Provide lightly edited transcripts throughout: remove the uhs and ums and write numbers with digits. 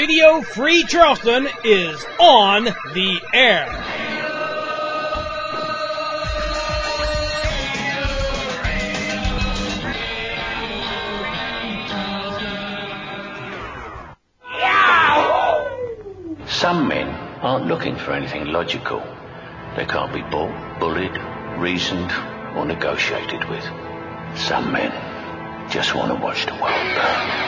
Radio Free Charleston is on the air. Some men aren't looking for anything logical. They can't be bought, bullied, reasoned, or negotiated with. Some men just want to watch the world burn.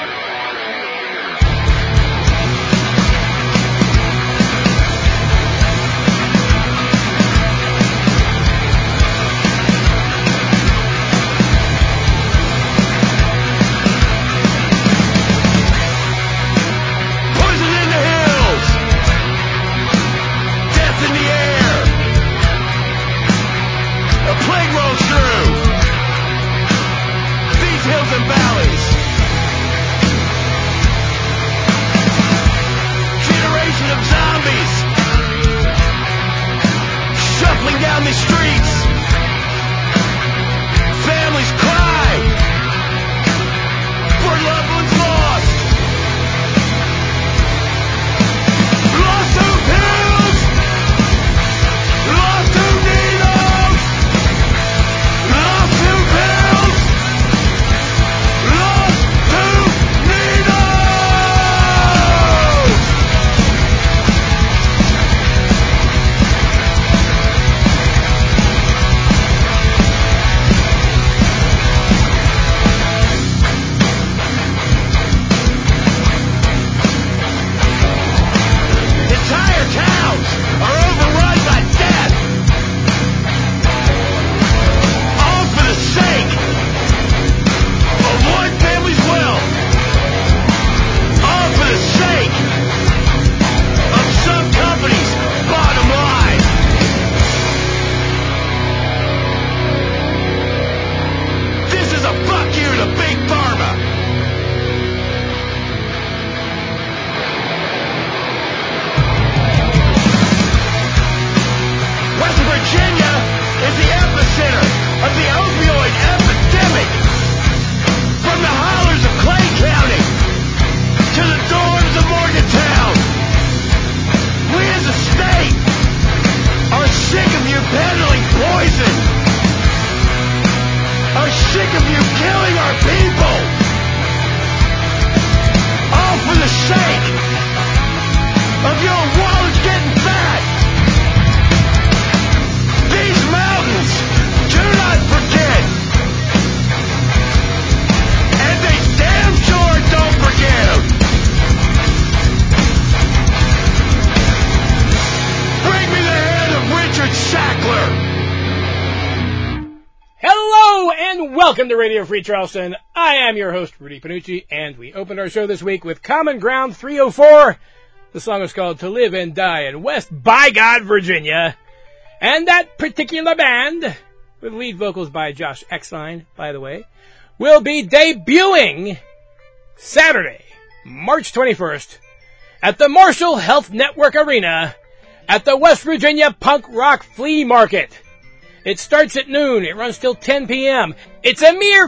Welcome to Radio Free Charleston. I am your host, Rudy Panucci, and we opened our show this week with Common Ground 304. The song is called To Live and Die in West Bygod, Virginia. And that particular band, with lead vocals by Josh Exline, by the way, will be debuting Saturday, March 21st, at the Marshall Health Network Arena at the West Virginia Punk Rock Flea Market. It starts at noon. It runs till 10 p.m. It's a mere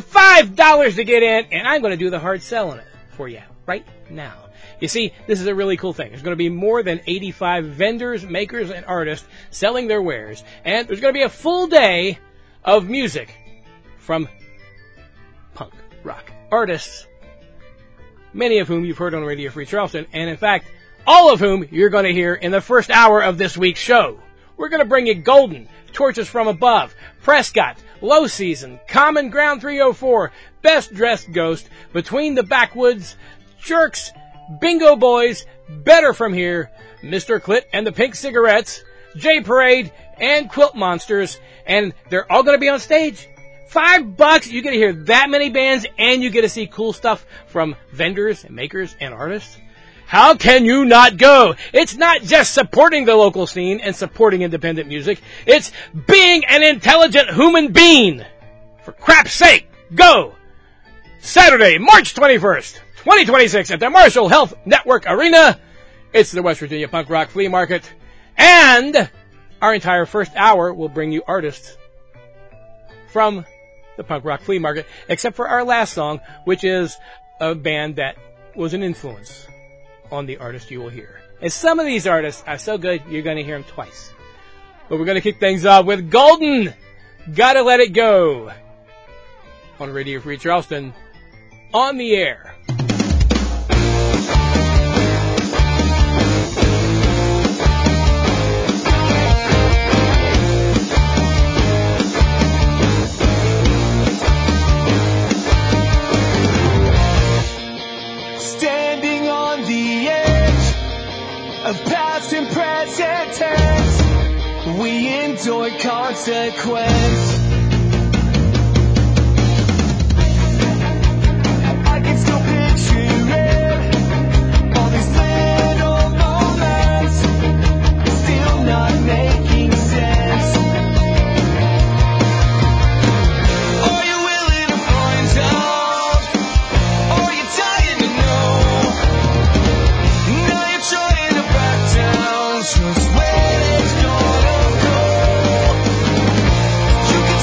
$5 to get in, and I'm going to do the hard selling it for you right now. You see, this is a really cool thing. There's going to be more than 85 vendors, makers, and artists selling their wares, and there's going to be a full day of music from punk rock artists, many of whom you've heard on Radio Free Charleston, and in fact, all of whom you're going to hear in the first hour of this week's show. We're going to bring you Golden, Torches from Above, Prescott, Low Season, Common Ground 304, Best Dressed Ghost, Between the Backwoods, Jerks, Bingo Boys, Better From Here, Mr. Clit and the Pink Cigarettes, J Parade, and Quilt Monsters, and they're all going to be on stage. $5, you get to hear that many bands, and you get to see cool stuff from vendors, and makers, and artists. How can you not go? It's not just supporting the local scene and supporting independent music. It's being an intelligent human being. For crap's sake, go! Saturday, March 21st, 2026 at the Marshall Health Network Arena. It's the West Virginia Punk Rock Flea Market. And our entire first hour will bring you artists from the Punk Rock Flea Market, except for our last song, which is a band that was an influence on the artist you will hear. And some of these artists are so good, you're going to hear them twice. But we're going to kick things off with Golden, Gotta Let It Go, on Radio Free Charleston, on the air. Standing on the edge of past and present tense, we endure consequence. I can still picture it, all these little moments, still not making sense. Are you willing to find out? Are you dying to know? Now you're trying to back down, just where it's gonna go. You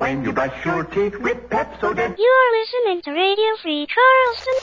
when you brush your teeth with Pepsodent. You're listening to Radio Free Charleston.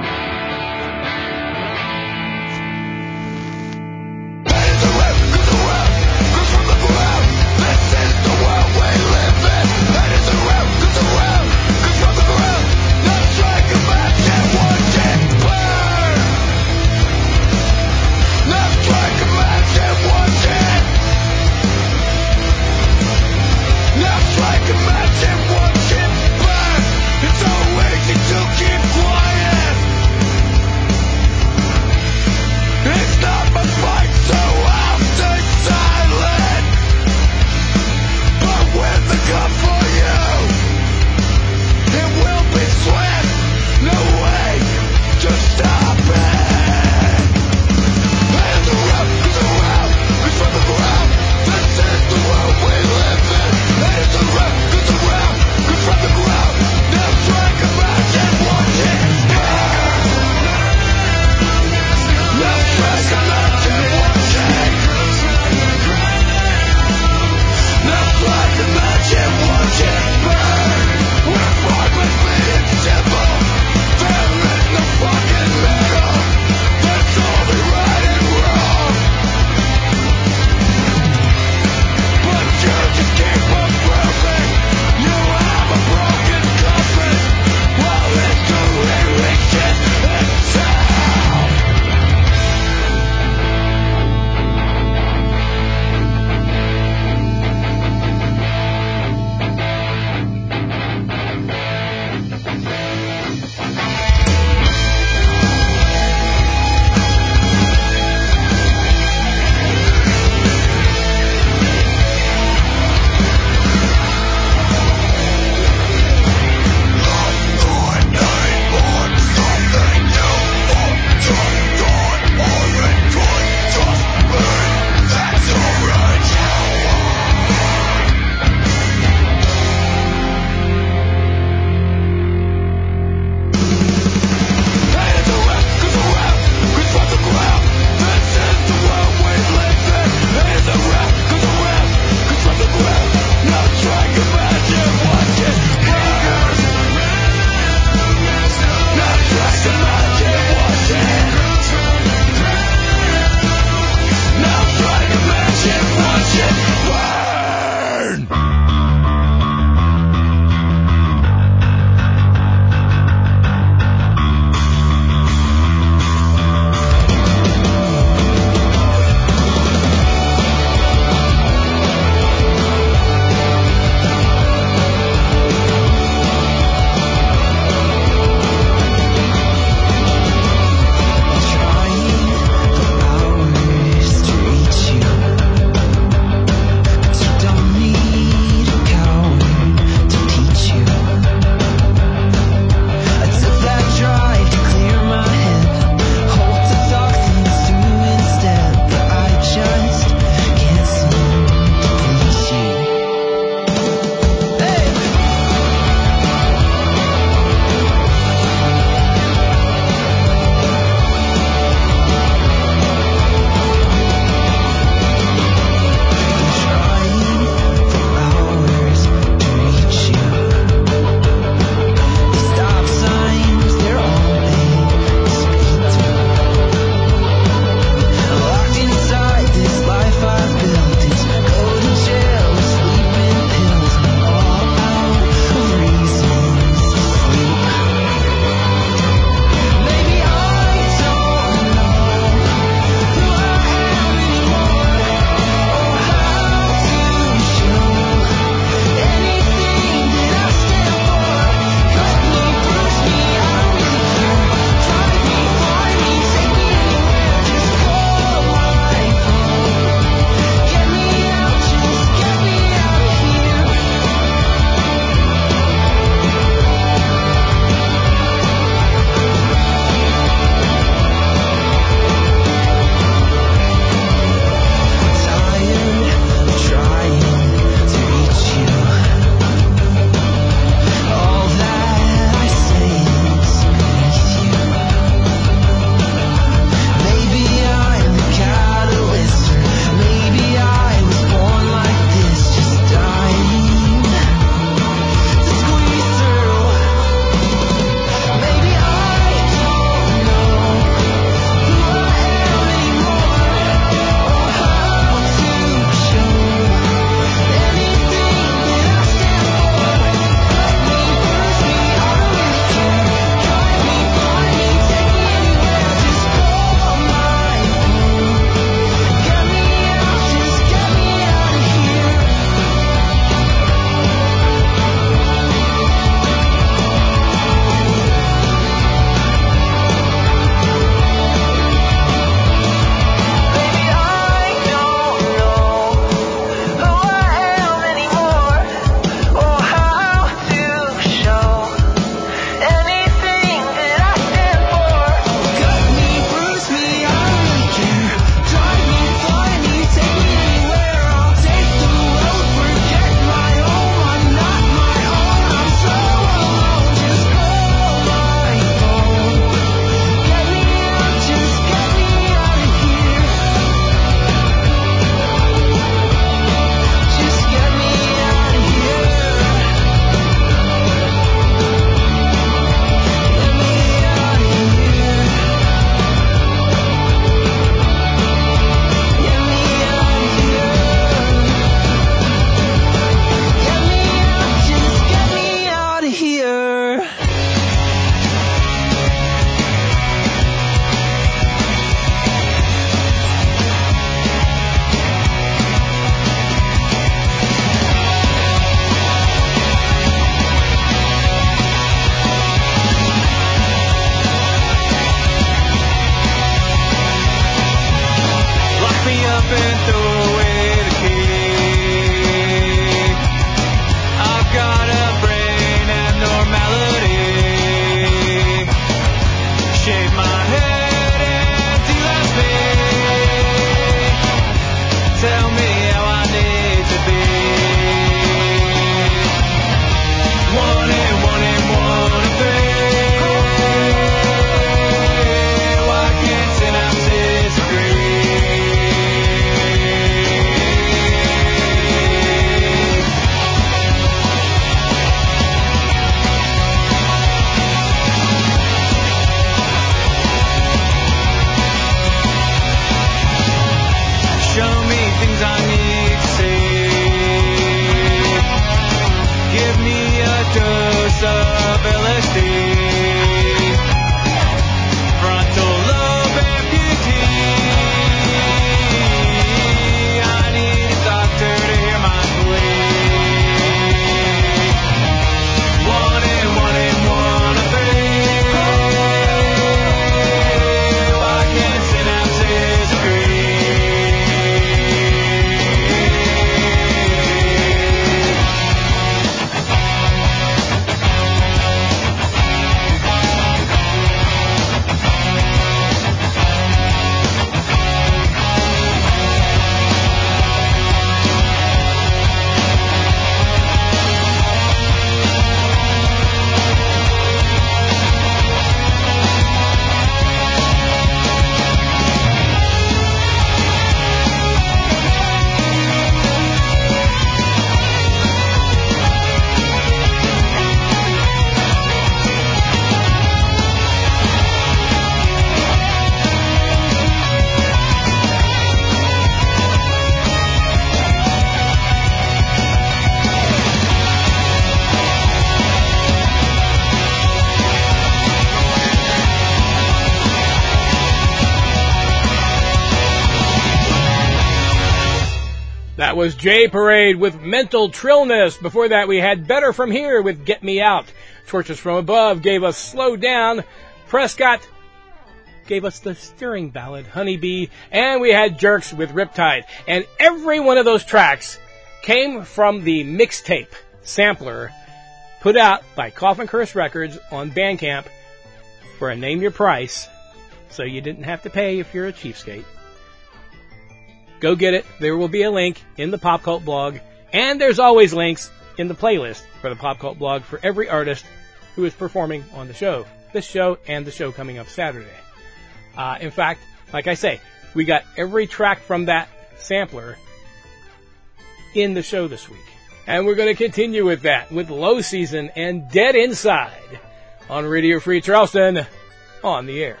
That was J Parade with Mental Trillness. Before that, we had Better From Here with Get Me Out. Torches from Above gave us Slow Down. Prescott gave us the stirring ballad Honeybee. And we had Jerks with Riptide. And every one of those tracks came from the mixtape sampler put out by Coffin Curse Records on Bandcamp for a Name Your Price, so you didn't have to pay if you're a cheapskate. Go get it. There will be a link in the Pop Cult blog, and there's always links in the playlist for the Pop Cult blog for every artist who is performing on the show. This show and the show coming up Saturday. In fact, like I say, we got every track from that sampler in the show this week. And we're going to continue with that, with Low Season and Dead Inside on Radio Free Charleston on the air.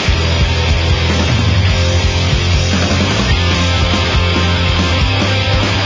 All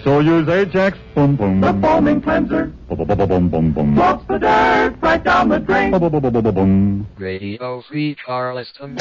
So use Ajax, boom, boom. The foaming cleanser Boom, boom, boom, boom, boom, boom. walks the dirt right down the drain. Boom, boom, boom, boom, boom, boom. Radio Free Charleston.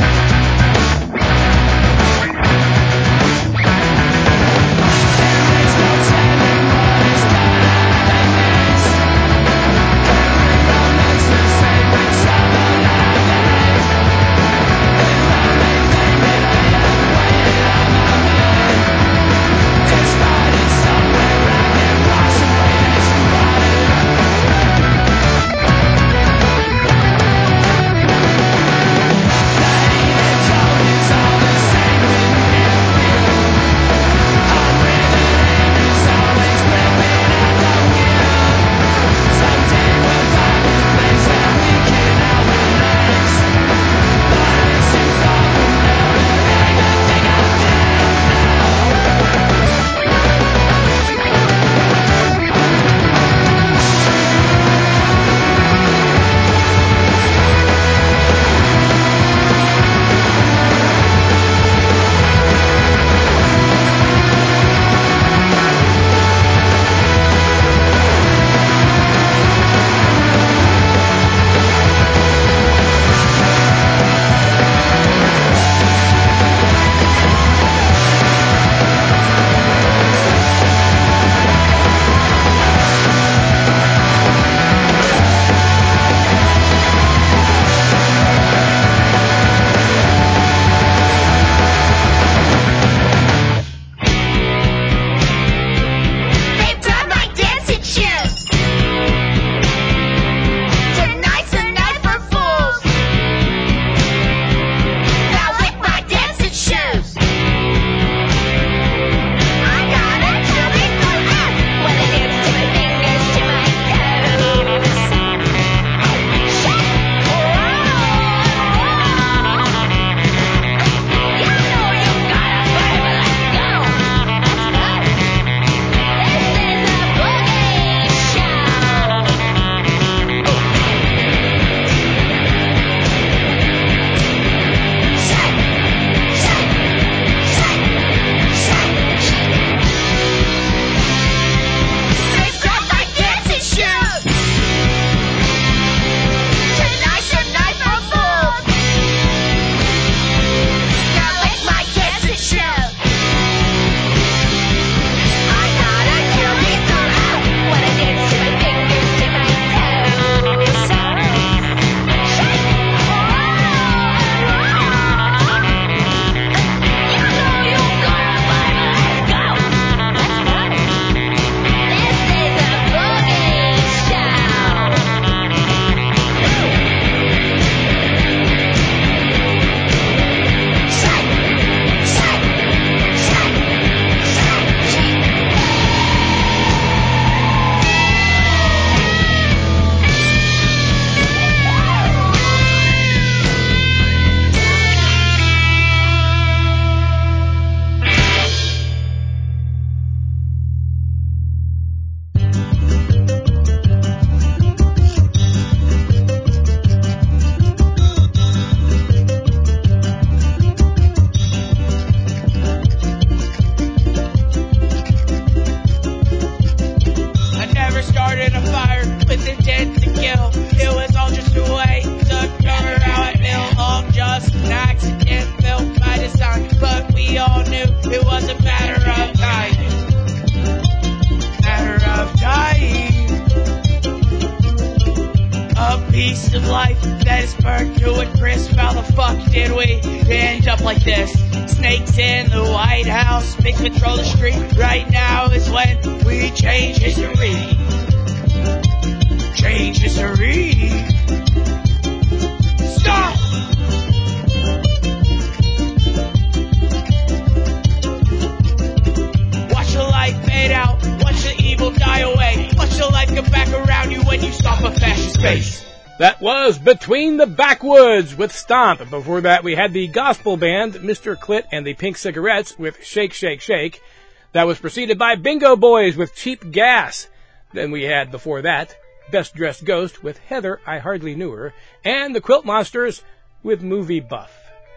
Between the Backwoods with Stomp. Before that, we had the gospel band, Mr. Clit and the Pink Cigarettes with Shake, Shake, Shake. That was preceded by Bingo Boys with Cheap Gas. Then we had, before that, Best Dressed Ghost with Heather, I Hardly Knew Her, and the Quilt Monsters with Movie Buff.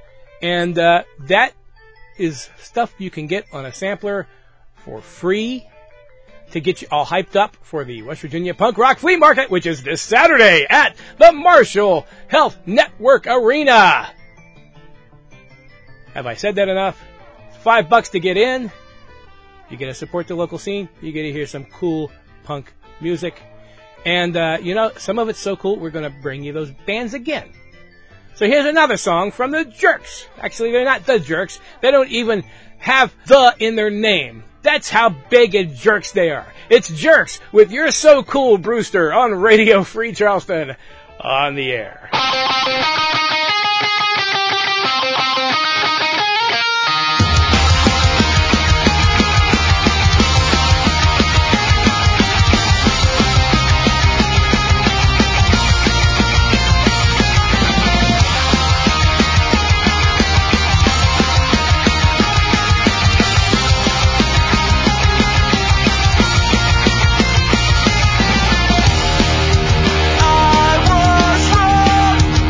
And that is stuff you can get on a sampler for free to get you all hyped up for the West Virginia Punk Rock Flea Market, which is this Saturday at the Marshall Health Network Arena. Have I said that enough? It's $5 to get in. You get to support the local scene. You get to hear some cool punk music. And, some of it's so cool, we're going to bring you those bands again. So here's another song from the Jerks. Actually, they're not the Jerks. They don't even have the in their name. That's how big and jerks they are. It's Jerks with You're So Cool, Brewster, on Radio Free Charleston, on the air. I was wrong.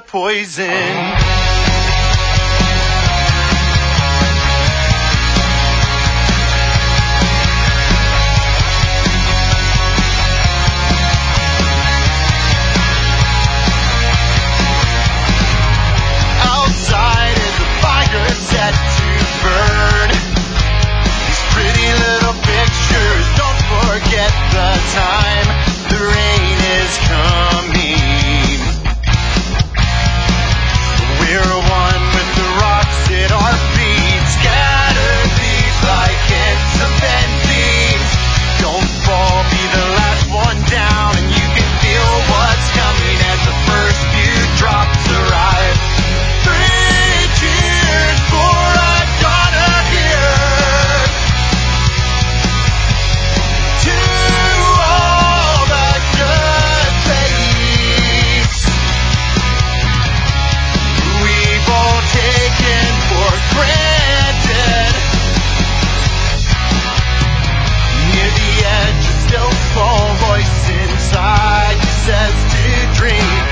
poison. Outside is a fire set to burn. These pretty little pictures, don't forget the time. The rain is coming. We're one with the rocks at our feet. Scattered these like ends of benzene. Don't fall, be the last one down, and you can feel what's coming as the first few drops arrive. 3 cheers for a daughter here. To all the good things we've all taken for granted. Near the edge, a still small voice inside you says to dream.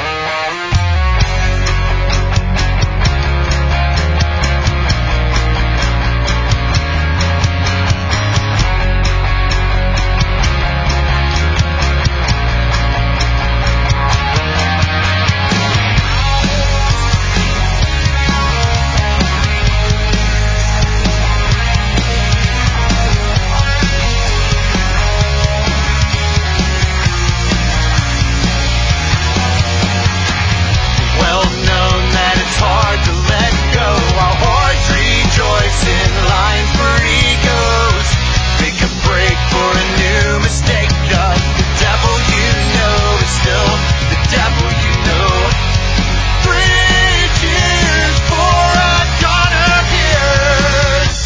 Well known that it's hard to let go. Our hearts rejoice in line for egos. Make a break for a new mistake. The devil you know is still the devil you know. 3 cheers for a daughter hears.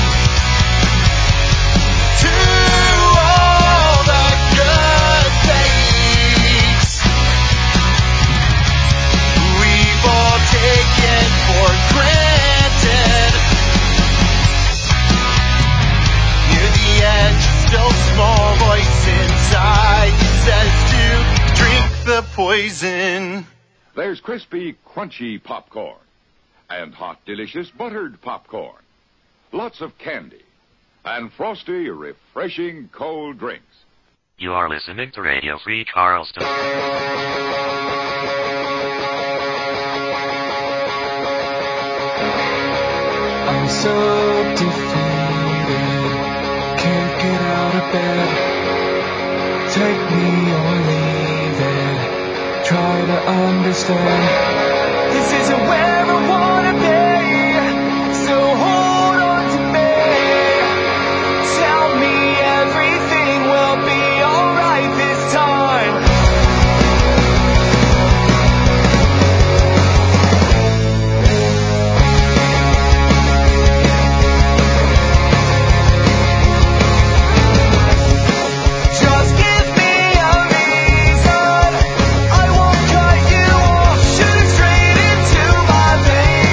To all the good things we've all taken for granted. Near the edge, still small voice inside says to drink the poison. There's crispy, crunchy popcorn and hot, delicious buttered popcorn. Lots of candy and frosty, refreshing cold drinks. You are listening to Radio Free Charleston. I'm so defeated, can't get out of bed. Take me or leave it, try to understand. This isn't where I wanna be, so hold on to me. Tell me everything will be alright this time. Just give me a reason. I won't cut you off. Shoot straight into my veins.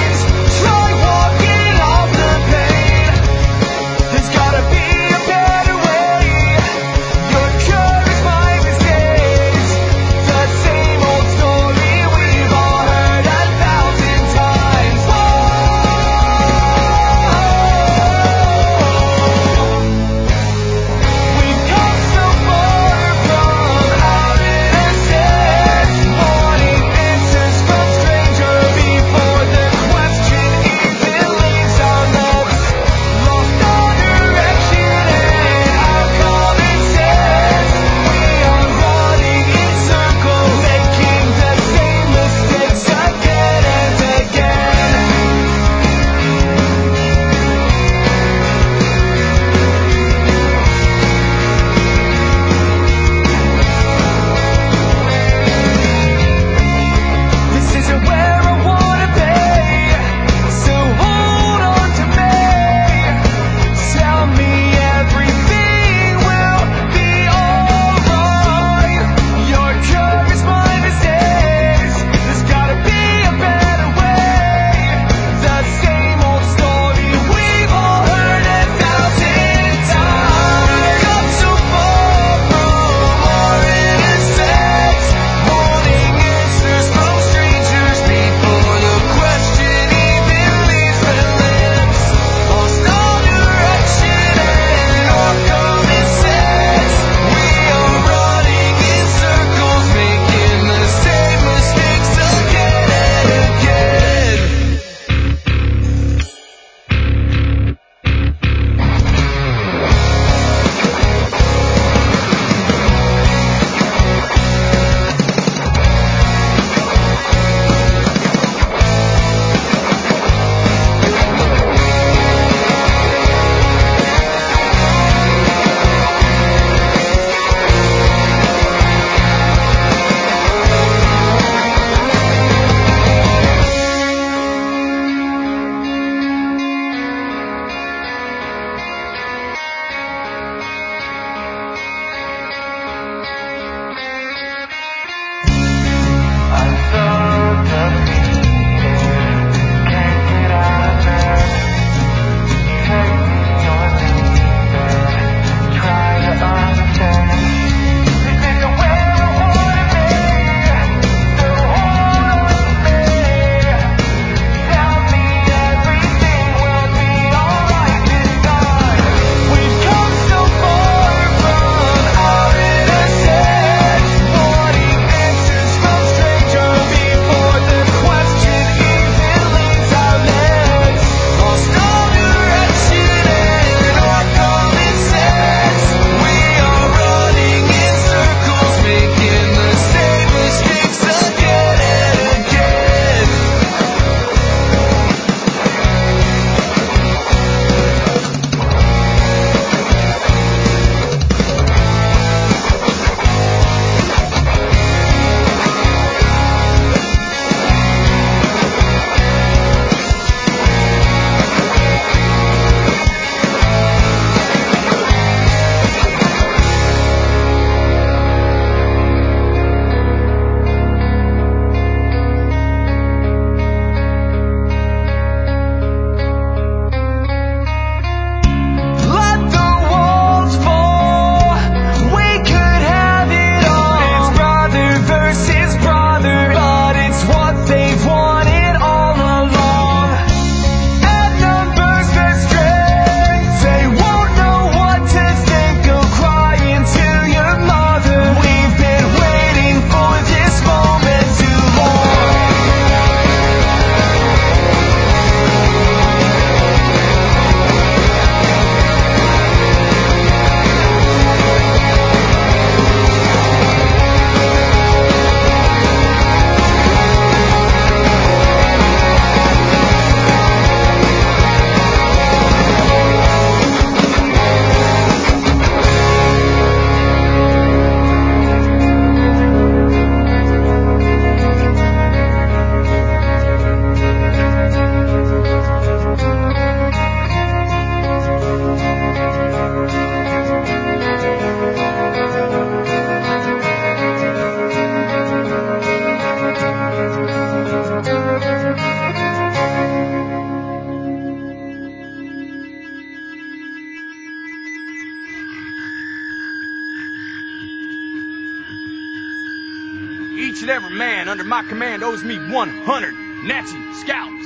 Each and every man under my command owes me 100 Nazi scalps.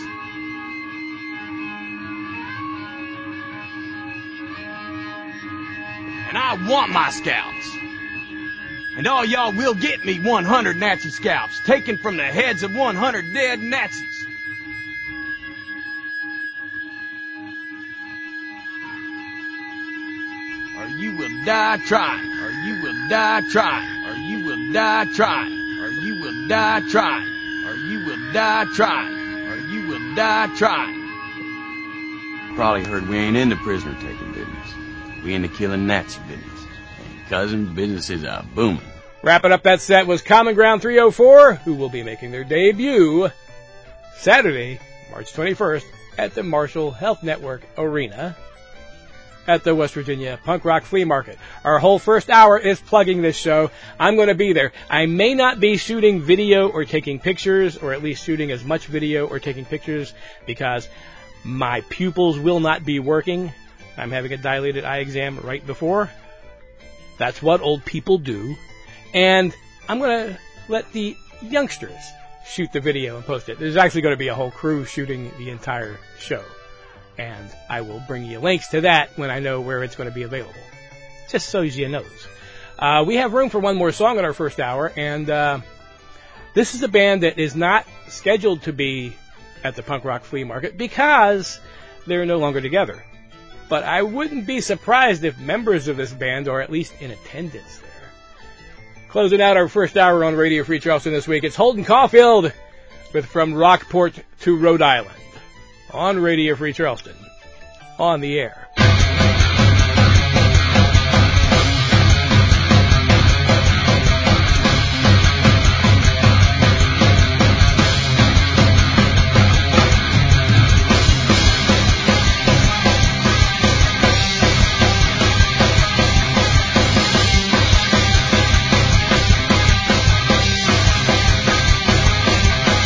And I want my scalps. And all y'all will get me 100 Nazi scalps, taken from the heads of 100 dead Nazis. Or you will die trying, or you will die trying, or you will die trying, or you will die trying, or you will die trying, or you will die trying. Probably heard we ain't into prisoner taking business. We into killing Nazi business. And cousin, business is a booming. Wrapping up that set was Common Ground 304, who will be making their debut Saturday, March 21st, at the Marshall Health Network Arena at the West Virginia Punk Rock Flea Market. Our whole first hour is plugging this show. I'm going to be there. I may not be shooting video or taking pictures, or at least shooting as much video or taking pictures, because my pupils will not be working. I'm having a dilated eye exam right before. That's what old people do. And I'm going to let the youngsters shoot the video and post it. There's actually going to be a whole crew shooting the entire show. And I will bring you links to that when I know where it's going to be available. Just so you know. We have room for one more song in our first hour, and this is a band that is not scheduled to be at the Punk Rock Flea Market because they're no longer together. But I wouldn't be surprised if members of this band are at least in attendance there. Closing out our first hour on Radio Free Charleston this week, it's Holden Caulfield with From Rockport to Rhode Island on Radio Free Charleston, on the air.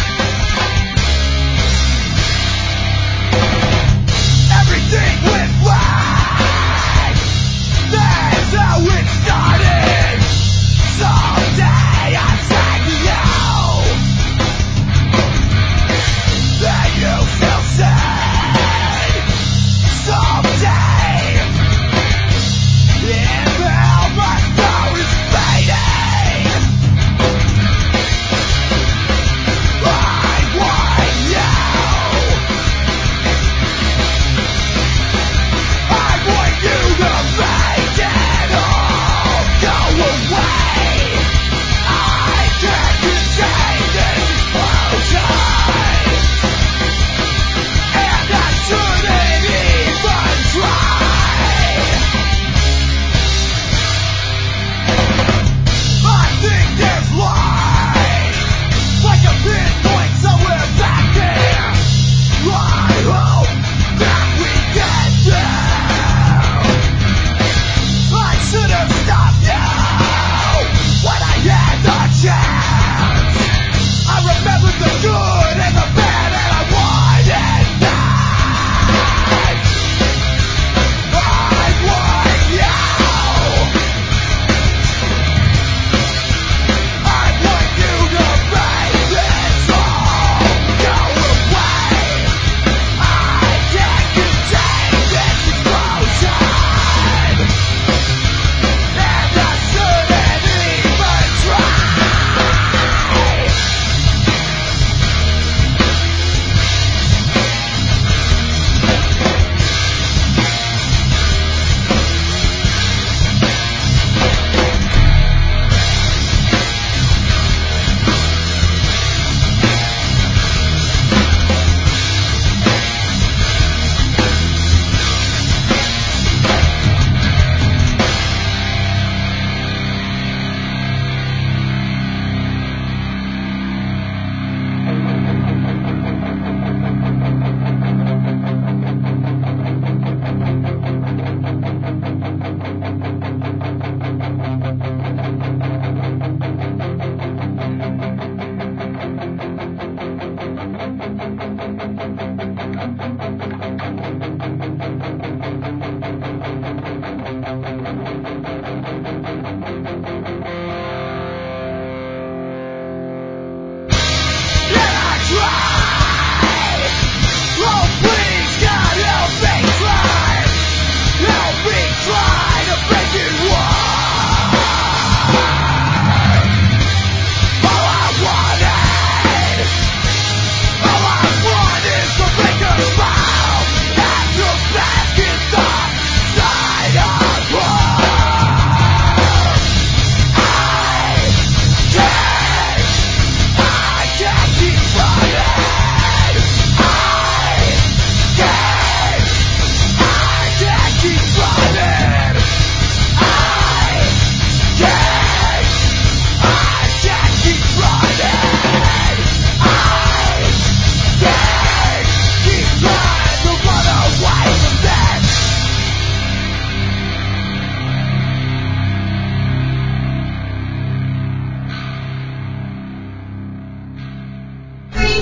Everything went right.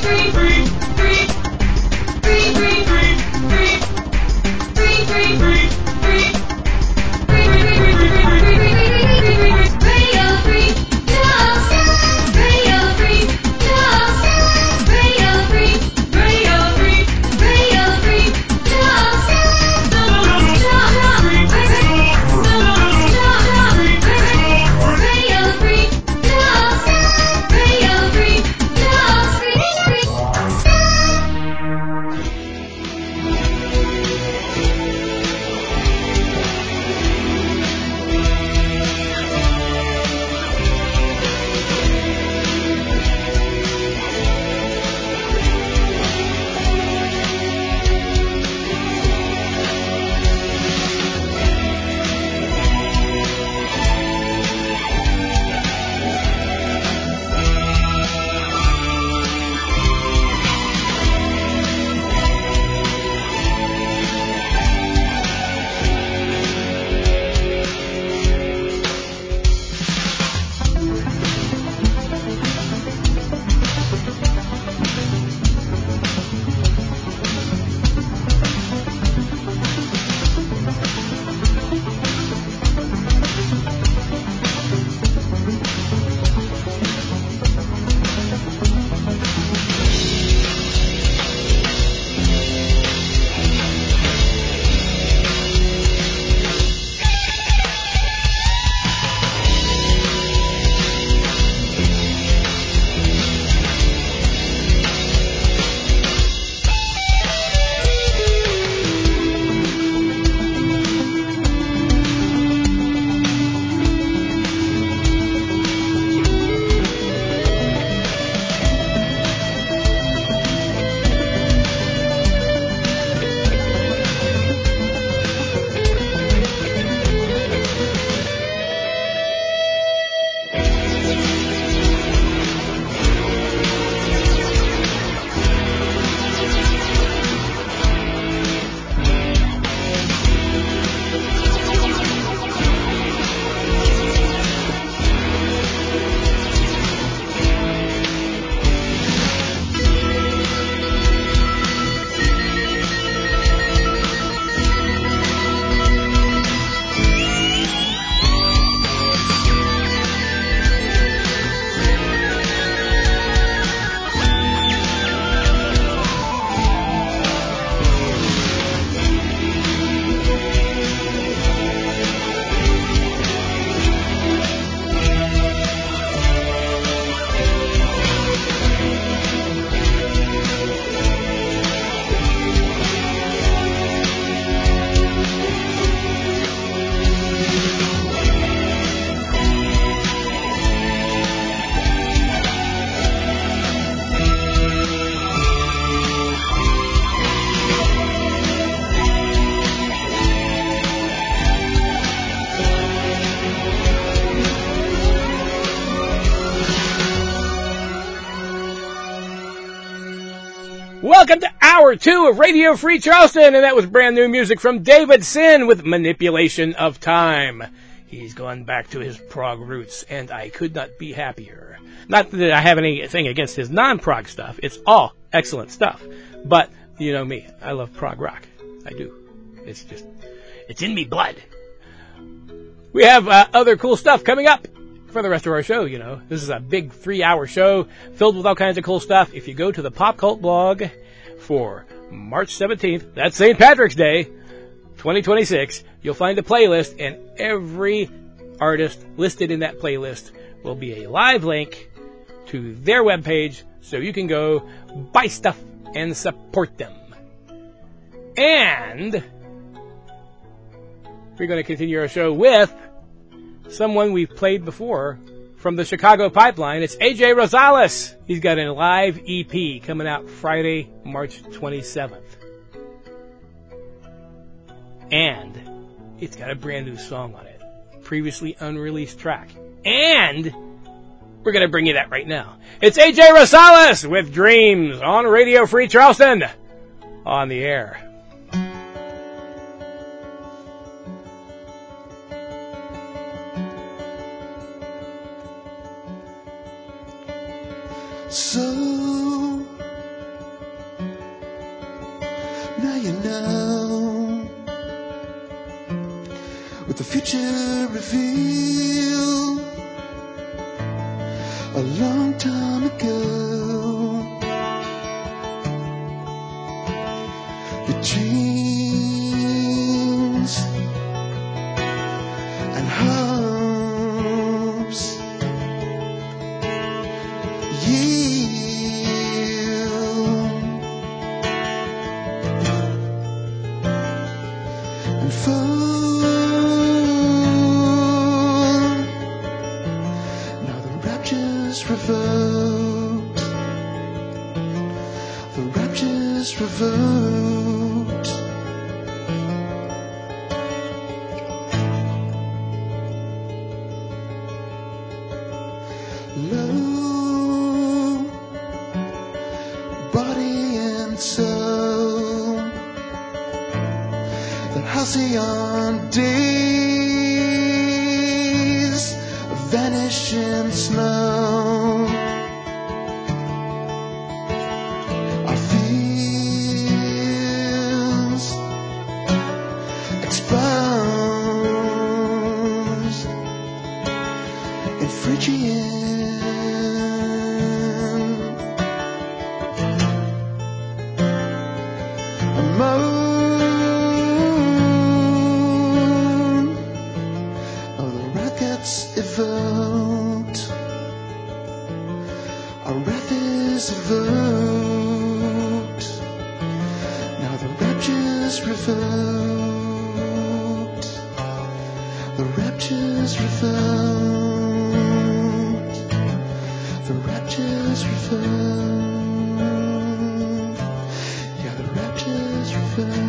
Welcome to Hour 2 of Radio Free Charleston, and that was brand new music from David Sin with Manipulation of Time. He's gone back to his prog roots, and I could not be happier. Not that I have anything against his non-prog stuff. It's all excellent stuff. But, you know me, I love prog rock. I do. It's in me blood. We have other cool stuff coming up for the rest of our show, you know. This is a big 3-hour show filled with all kinds of cool stuff. If you go to the Pop Cult blog for March 17th, that's St. Patrick's Day, 2026, you'll find a playlist, and every artist listed in that playlist will be a live link to their webpage so you can go buy stuff and support them. And we're going to continue our show with someone we've played before from the Chicago Pipeline. It's AJ Rosales. He's got a live EP coming out Friday, March 27th. And it's got a brand new song on it. Previously unreleased track. And we're going to bring you that right now. It's AJ Rosales with Dreams on Radio Free Charleston on the air. So now, with the future revealed a long time ago. Your dreams and hopes yield and fall. Now the rapture's revoked. The rapture's revoked. Low, body and soul, the halcyon days vanish in snow. Our fields exposed in Phrygian moan. Oh, the rockets evoked. Our wrath is evoked. Now the rapture's revoked. The rapture's revoked. The rapture's revoked. Yeah, the rapture's revoked.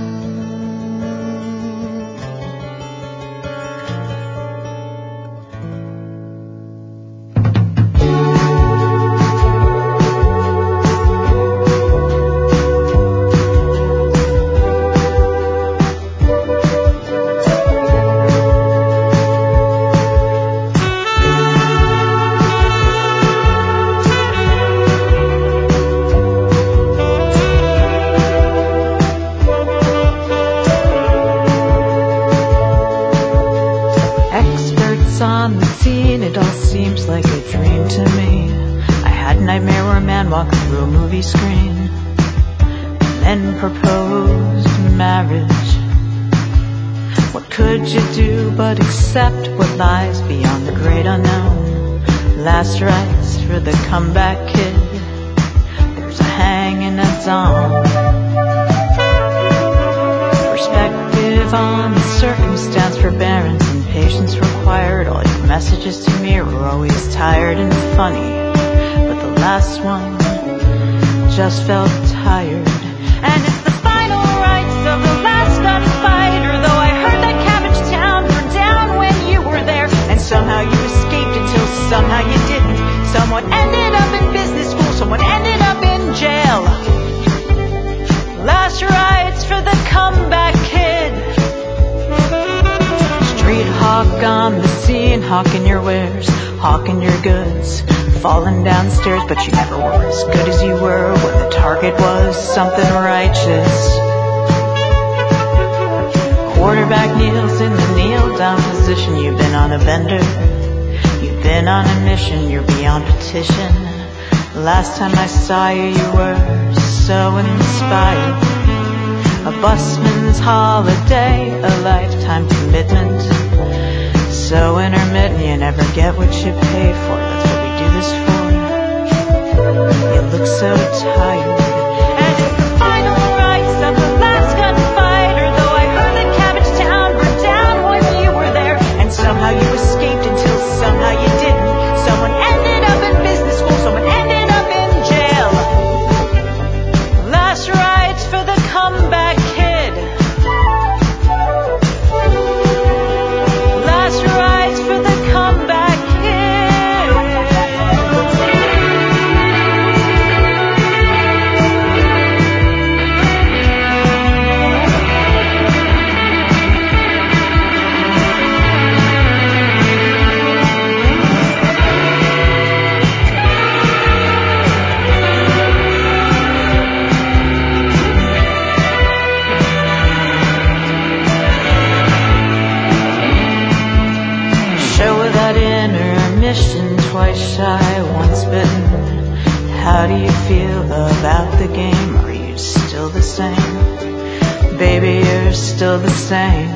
Experts on the scene, it all seems like a dream to me. I had a nightmare where a man walked through a movie screen and then proposed marriage. What could you do but accept what lies beyond the great unknown? Last rites for the comeback kid. There's a hanging at dawn. Perspective on the circumstance, forbearance and patience required. All your messages to me were always tired and funny, but the last one just felt tired. And it's the final rites of the last gunfighter. Though I heard that Cabbage Town burned down when you were there, and somehow you escaped until somehow you didn't. Someone ended up in business school, someone ended up in jail. Last rites for the comeback kid. Street hawk on the scene, hawking your wares, hawking your goods, falling downstairs, but you never were as good as you were when the target was something righteous. Quarterback kneels in the kneel down position. You've been on a bender, you've been on a mission, you're beyond petition. Last time I saw you, you were so inspired. A busman's holiday, a lifetime commitment. So intermittent, you never get what you pay for. That's what we do this for. You look so tired. And it's the final rites of the last gunfighter. Though I heard that Cabbage Town burned down when you were there, and somehow you escaped until somehow you didn't. Someone ended up in business school, someone ended up in jail. Last rites for the comeback kid. Last rites for the comeback kid. twice shy, once bitten. How do you feel about the game? Are you still the same? Baby, you're still the same.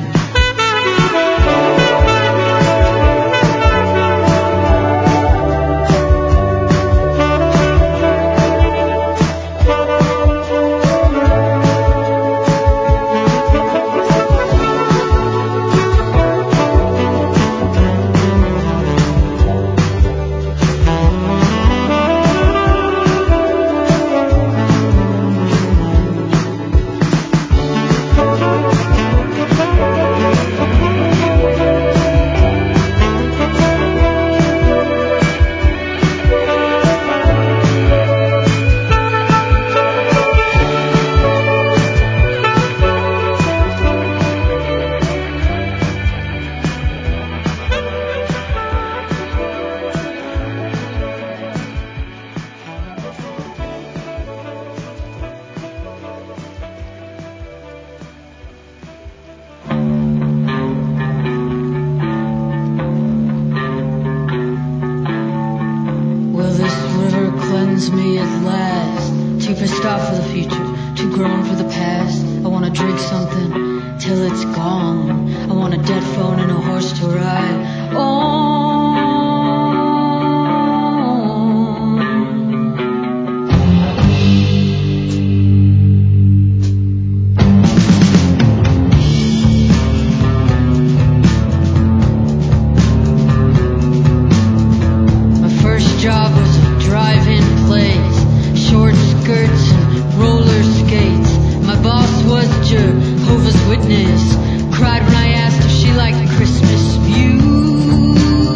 Jehovah's Witness cried when I asked if she liked Christmas view.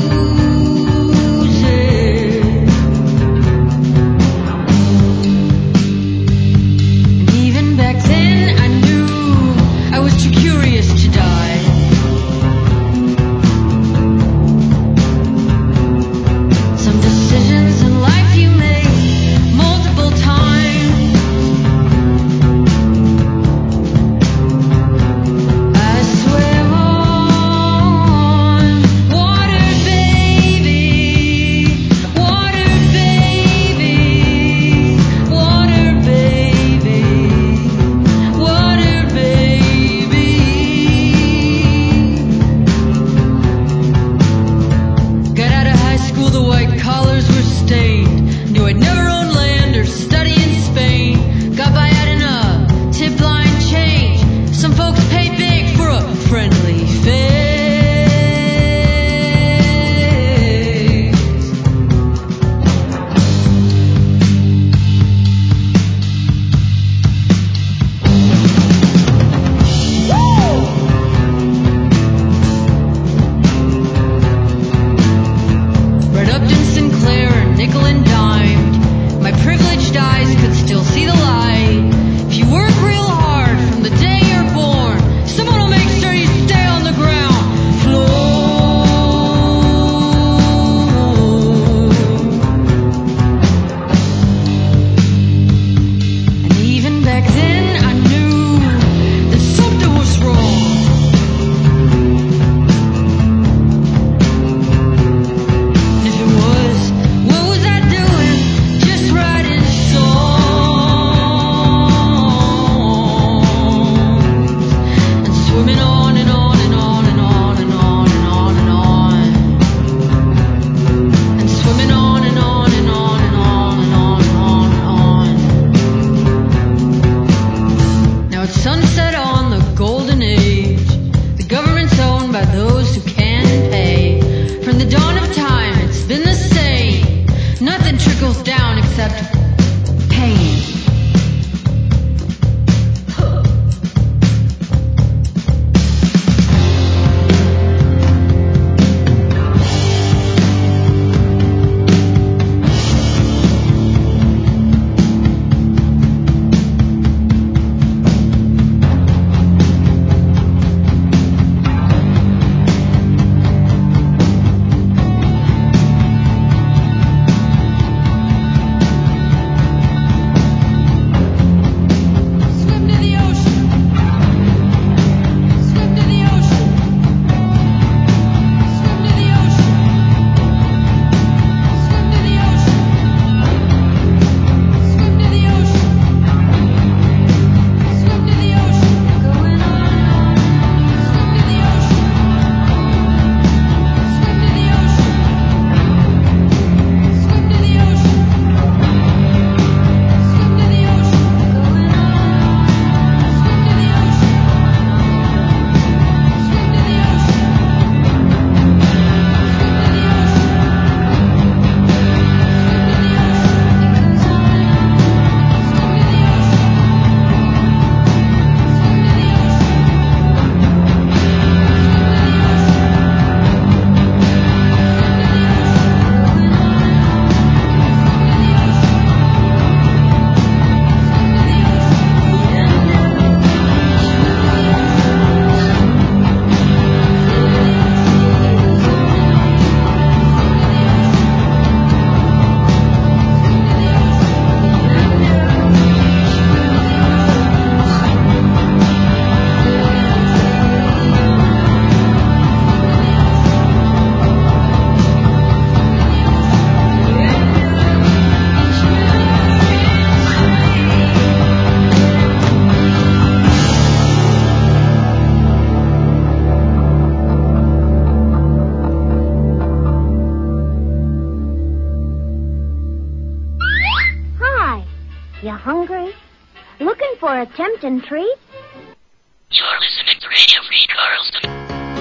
You hungry? Looking for a tempting treat? You're listening to Radio Free Charleston.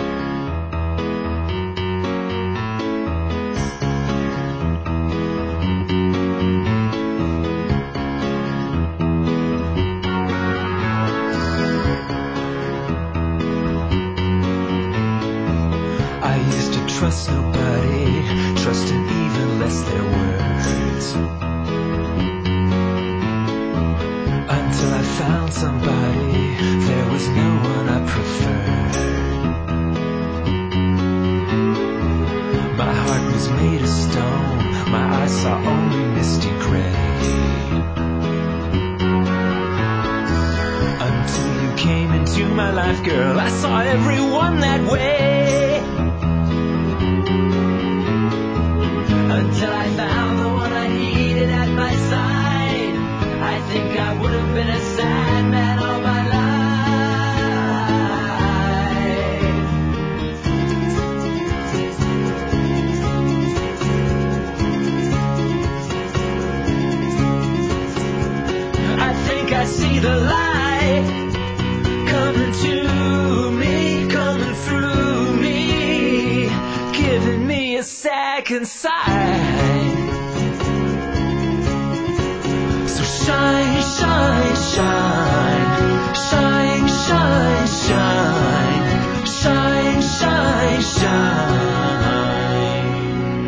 I used to trust nobody, trusting even less their words. Until I found somebody, there was no one I preferred. My heart was made of stone, my eyes saw only misty gray. Until you came into my life, girl, I saw everyone that way. Until I found the one I needed at my side, I think I would have been a sad man all my life. I think I see the light coming to me, coming through me, giving me a second sight. So shine, shine, shine, shine, shine, shine, shine, shine, shine.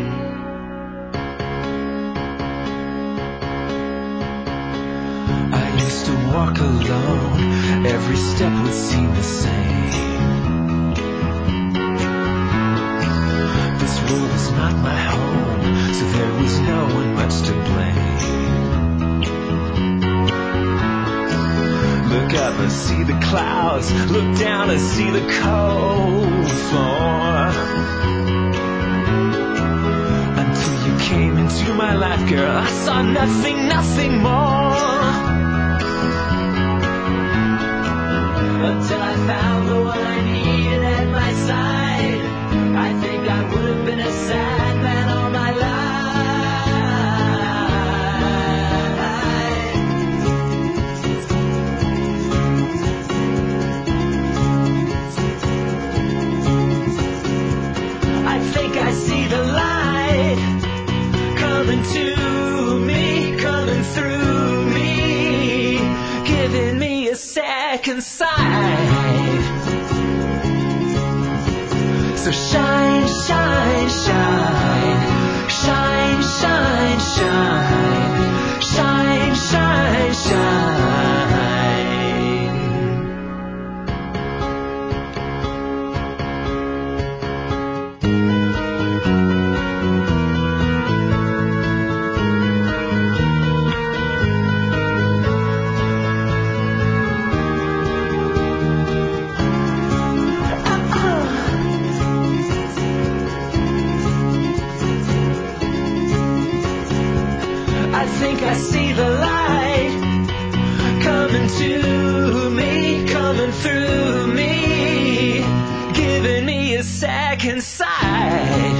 I used to walk alone, every step would seem the same. This world was not my home, so there was no one much to blame. Look up and see the clouds, look down and see the cold floor. Until you came into my life, girl, I saw nothing, nothing more. Until I found the one I needed at my side, I think I would have been a sad man all my life. I think I see the light coming to me, coming through me, giving me a second sight. So shine, shine, shine, shine, shine, shine, shine, shine, shine. I think I see the light coming to me, coming through me, giving me a second sight.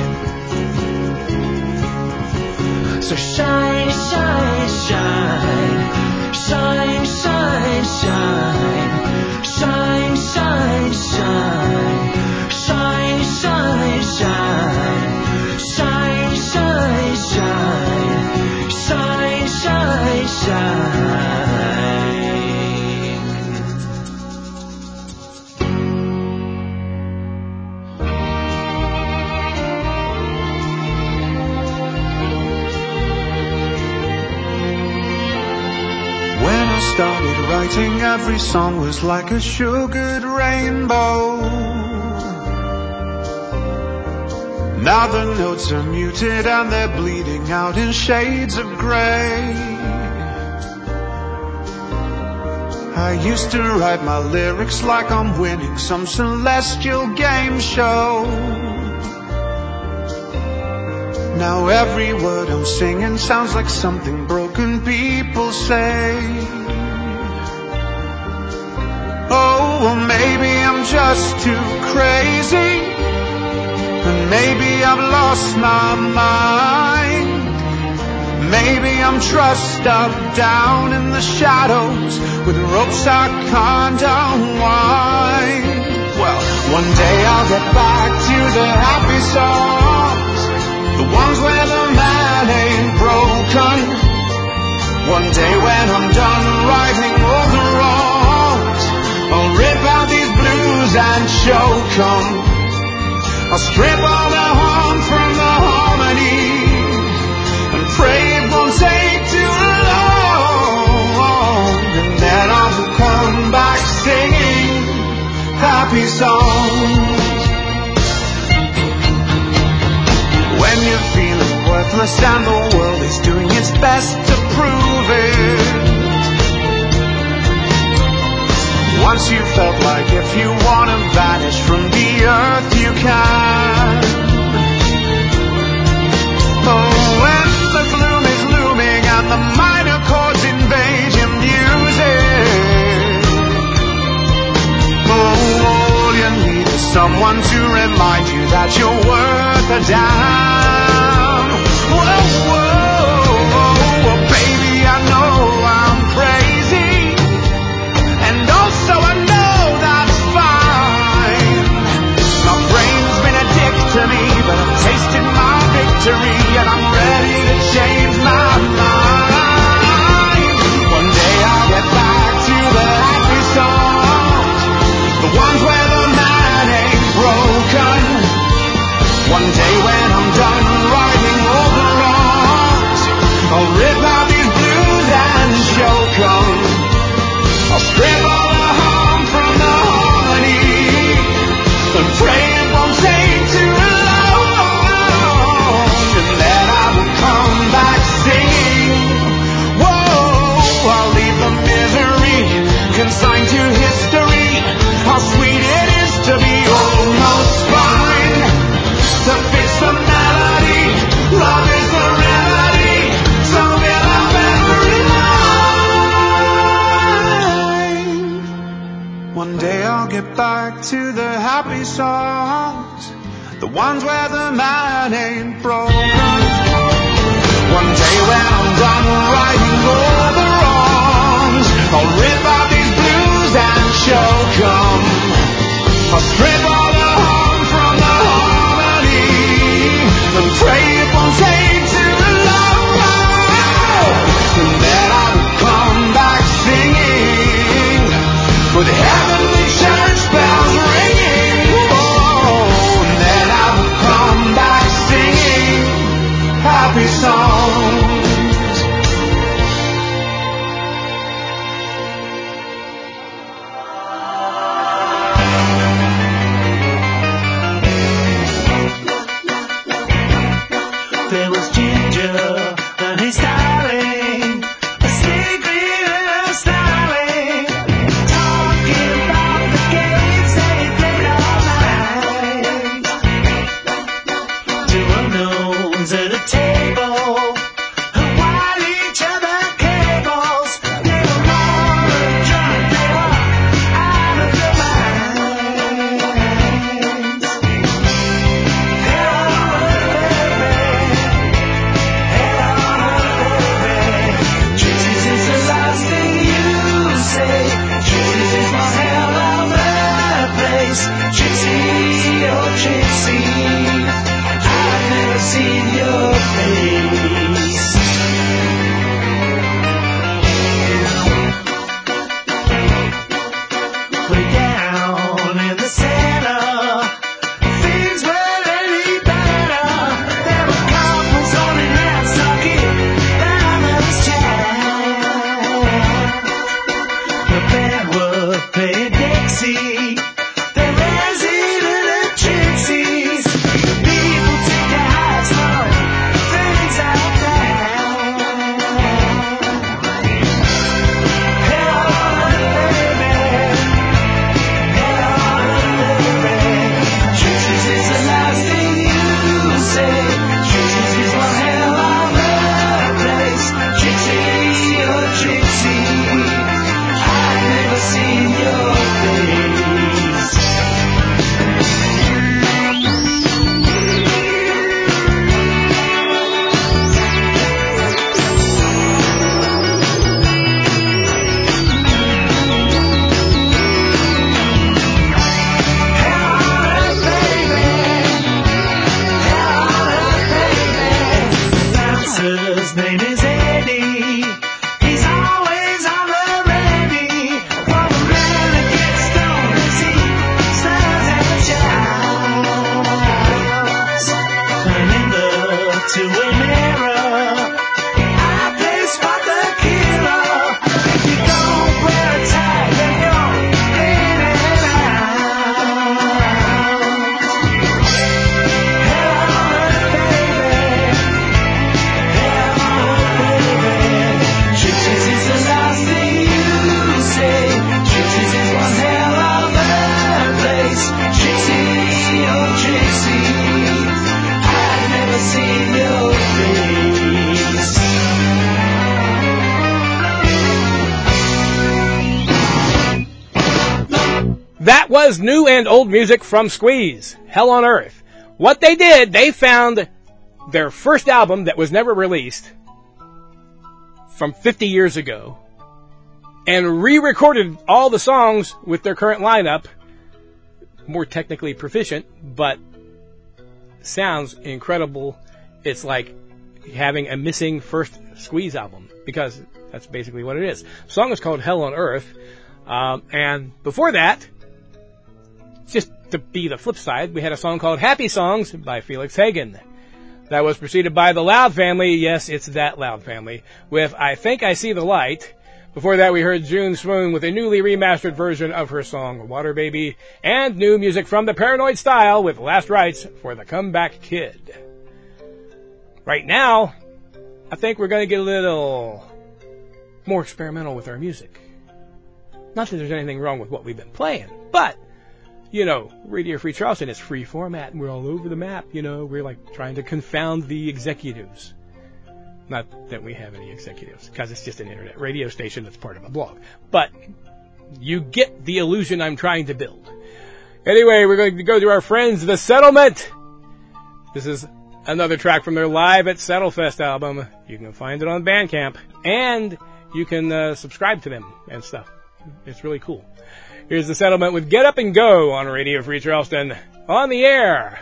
So shine, shine, shine, shine, shine, shine, shine, shine, shine, shine, shine, shine, shine, shine, shine. Shine, shine, shine. When I started writing, every song was like a sugared rainbow. Now the notes are muted and they're bleeding out in shades of gray. I used to write my lyrics like I'm winning some celestial game show. Now every word I'm singing sounds like something broken people say. Oh, well maybe I'm just too crazy, and maybe I've lost my mind. Maybe I'm I'm trussed up down in the shadows with ropes I can't unwind. Well, one day I'll get back to the happy songs, the ones where the man ain't broken. One day when I'm done righting all the wrongs, I'll rip out these blues and choke 'em. I'll strip all the harm from the harmony and pray it won't take too long, and then I will come back singing happy songs. When you're feeling worthless and the world is doing its best to prove it, once you felt like if you want to vanish from the earth you can. Oh, when the gloom is looming and the minor chords invade your music, oh, all you need is someone to remind you that you're worth a damn. Whoa, whoa, whoa, baby, I know I'm crazy, and also I know that's fine. My brain's been a dick to me, but I've tasted my victory, and I'm ready to change my mind. One day I'll get back to the happy songs, the ones where the man ain't broken. One day when I'm done righting all the wrongs, I'll rip out these blues and choke 'em. I'll strip all the harm from the harmony and pray it won't take too long, and then I will come back singing. Whoa, I'll leave the misery consigned to history. How sweet it is to be almost fine, to fix the melody. Love is the remedy, so fill up every line. One day I'll get back to the happy songs, the ones where the man ain't broken. One day when I'm done righting all the wrongs, I'll rip out these blues and choke 'em. I'll strip all the harm from the harmony and pray it won't take too long, and then I will come back singing with heavenly church bells ringing. Oh, and then I will come back singing producer's name is Eddie. He's always on the ready for the man that gets stoned as he stands and shouts. Turn into a mirror. I play Spot the Killer. If you don't wear a tie, then you're in and out. That was new and old music from Squeeze, Hell on Earth. What they did, they found their first album that was never released from 50 years ago and re-recorded all the songs with their current lineup, more technically proficient, but sounds incredible. It's like having a missing first Squeeze album, because that's basically what it is. The song is called Hell on Earth, and before that, just to be the flip side, we had a song called Happy Songs by Felix Hagen. That was preceded by the Loud Family, yes, it's that Loud Family, with I Think I See the Light. Before that, we heard June Swoon with a newly remastered version of her song Water Baby, and new music from the Paranoid Style with Last Rites for the Comeback Kid. Right now, I think we're going to get a little more experimental with our music. Not that there's anything wrong with what we've been playing, but you know, Radio Free Charleston is free format, and we're all over the map, you know. We're like trying to confound the executives. Not that we have any executives, because it's just an internet radio station that's part of a blog. But you get the illusion I'm trying to build. Anyway, we're going to go to our friends, The Settlement. This is another track from their Live at Settlefest album. You can find it on Bandcamp, and you can subscribe to them and stuff. It's really cool. Here's The Settlement with Get Up and Go on Radio Free Charleston. On the air.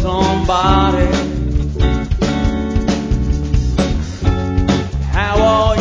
How are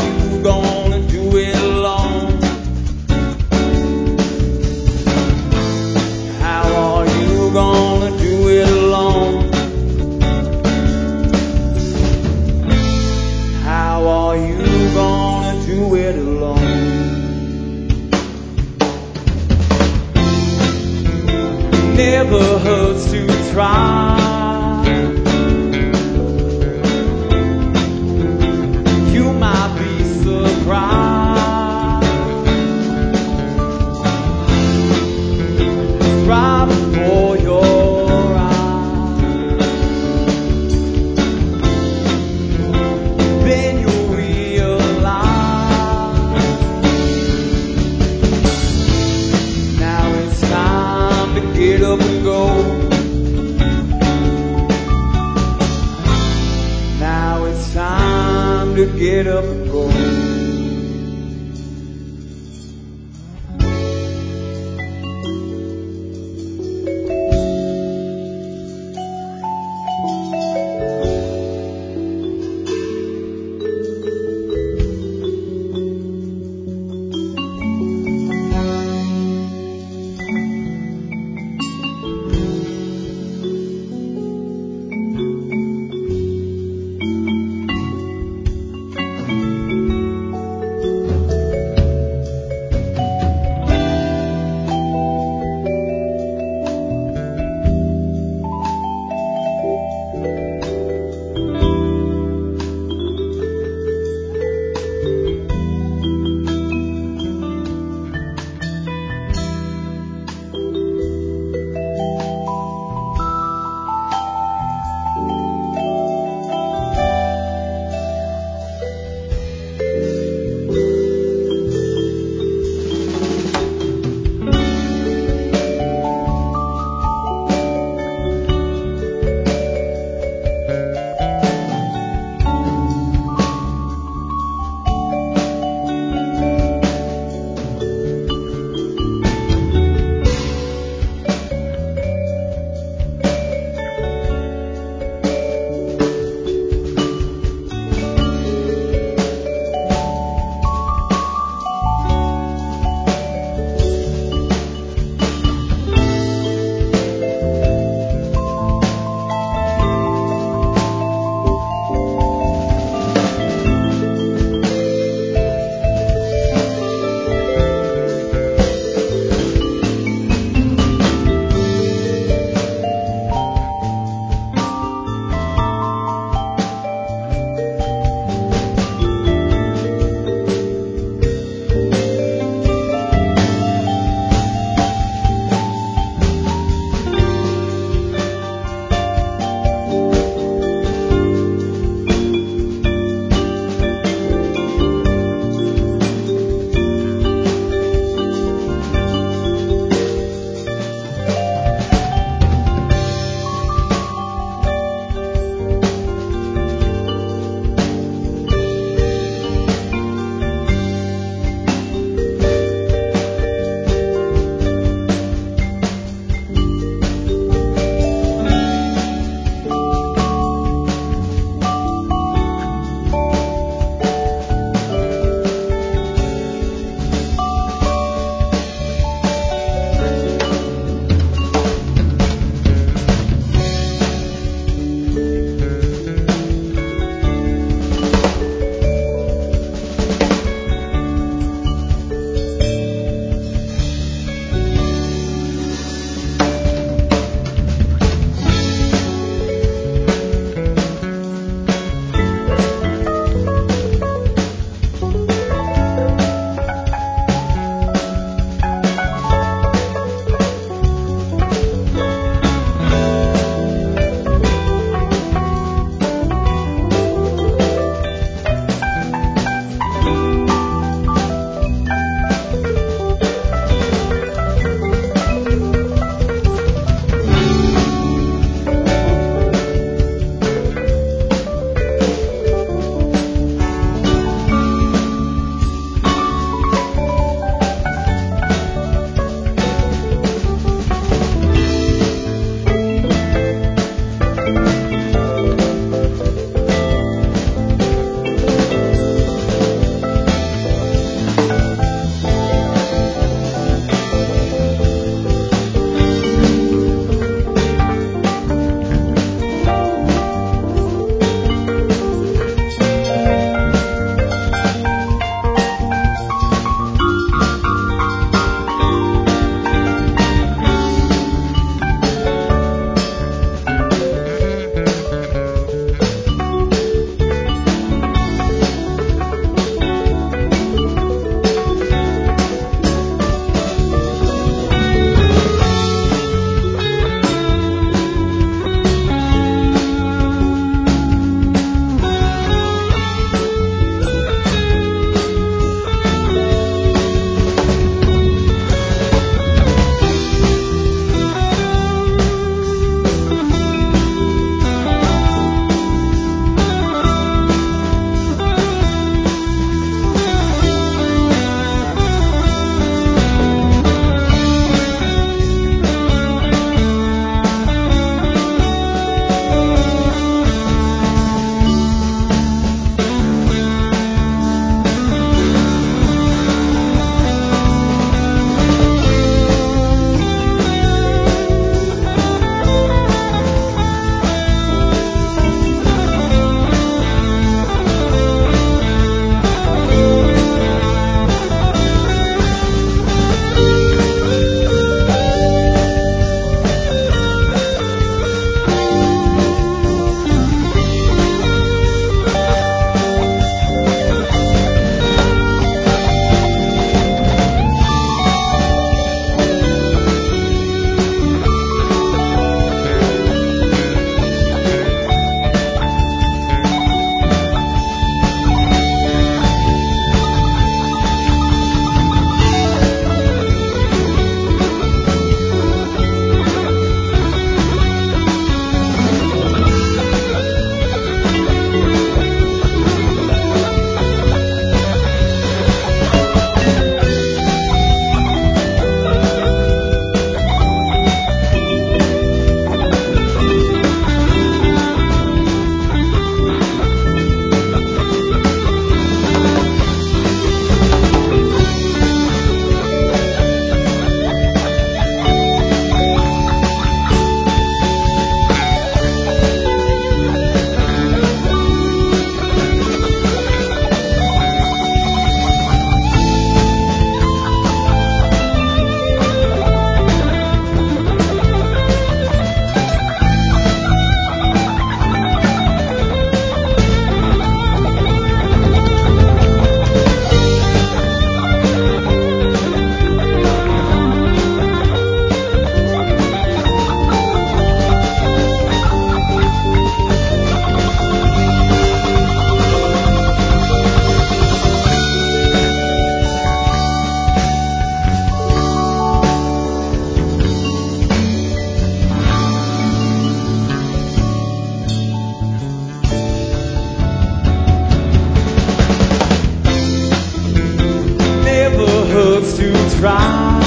try,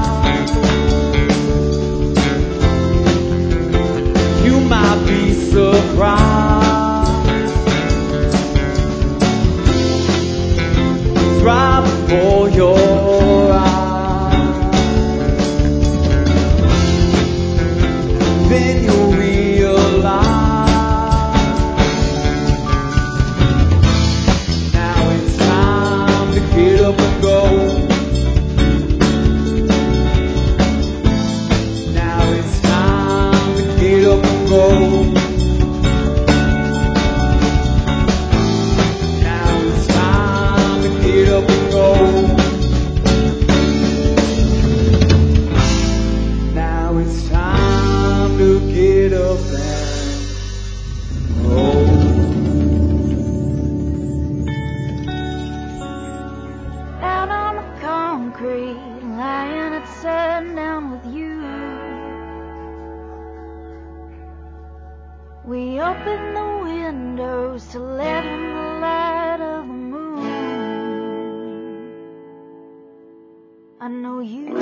you might be surprised. Right before your eyes, then you'll realize now it's time to get up and go. Now it's time to get up and go. Get up and go. Now it's time to get up and go. Out on the concrete, lying at sundown with you. We open the windows to let in the light of the moon. I know you.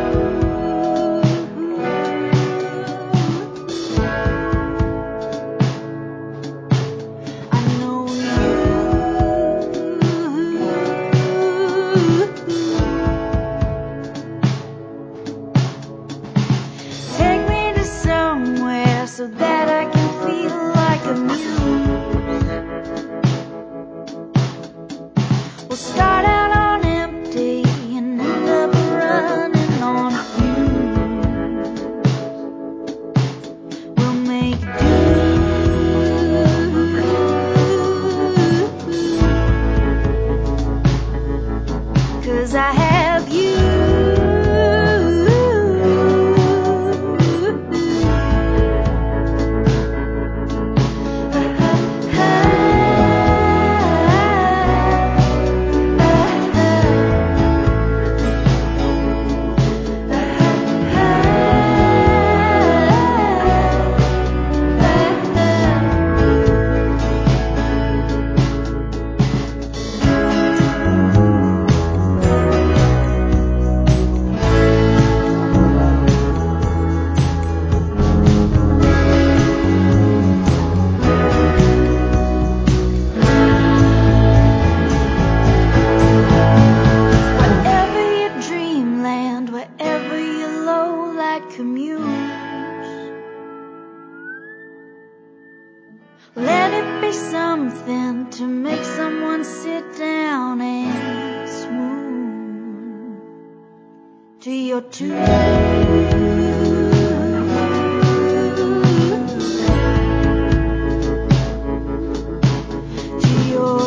I know you. Take me to somewhere so that I can feel like a muse. We'll start out on empty and end up running on fumes. We'll make do. 'Cause I have you. Wherever you dreamland, wherever you low light commutes, let it be something to make someone sit down and swoon to your tune. To your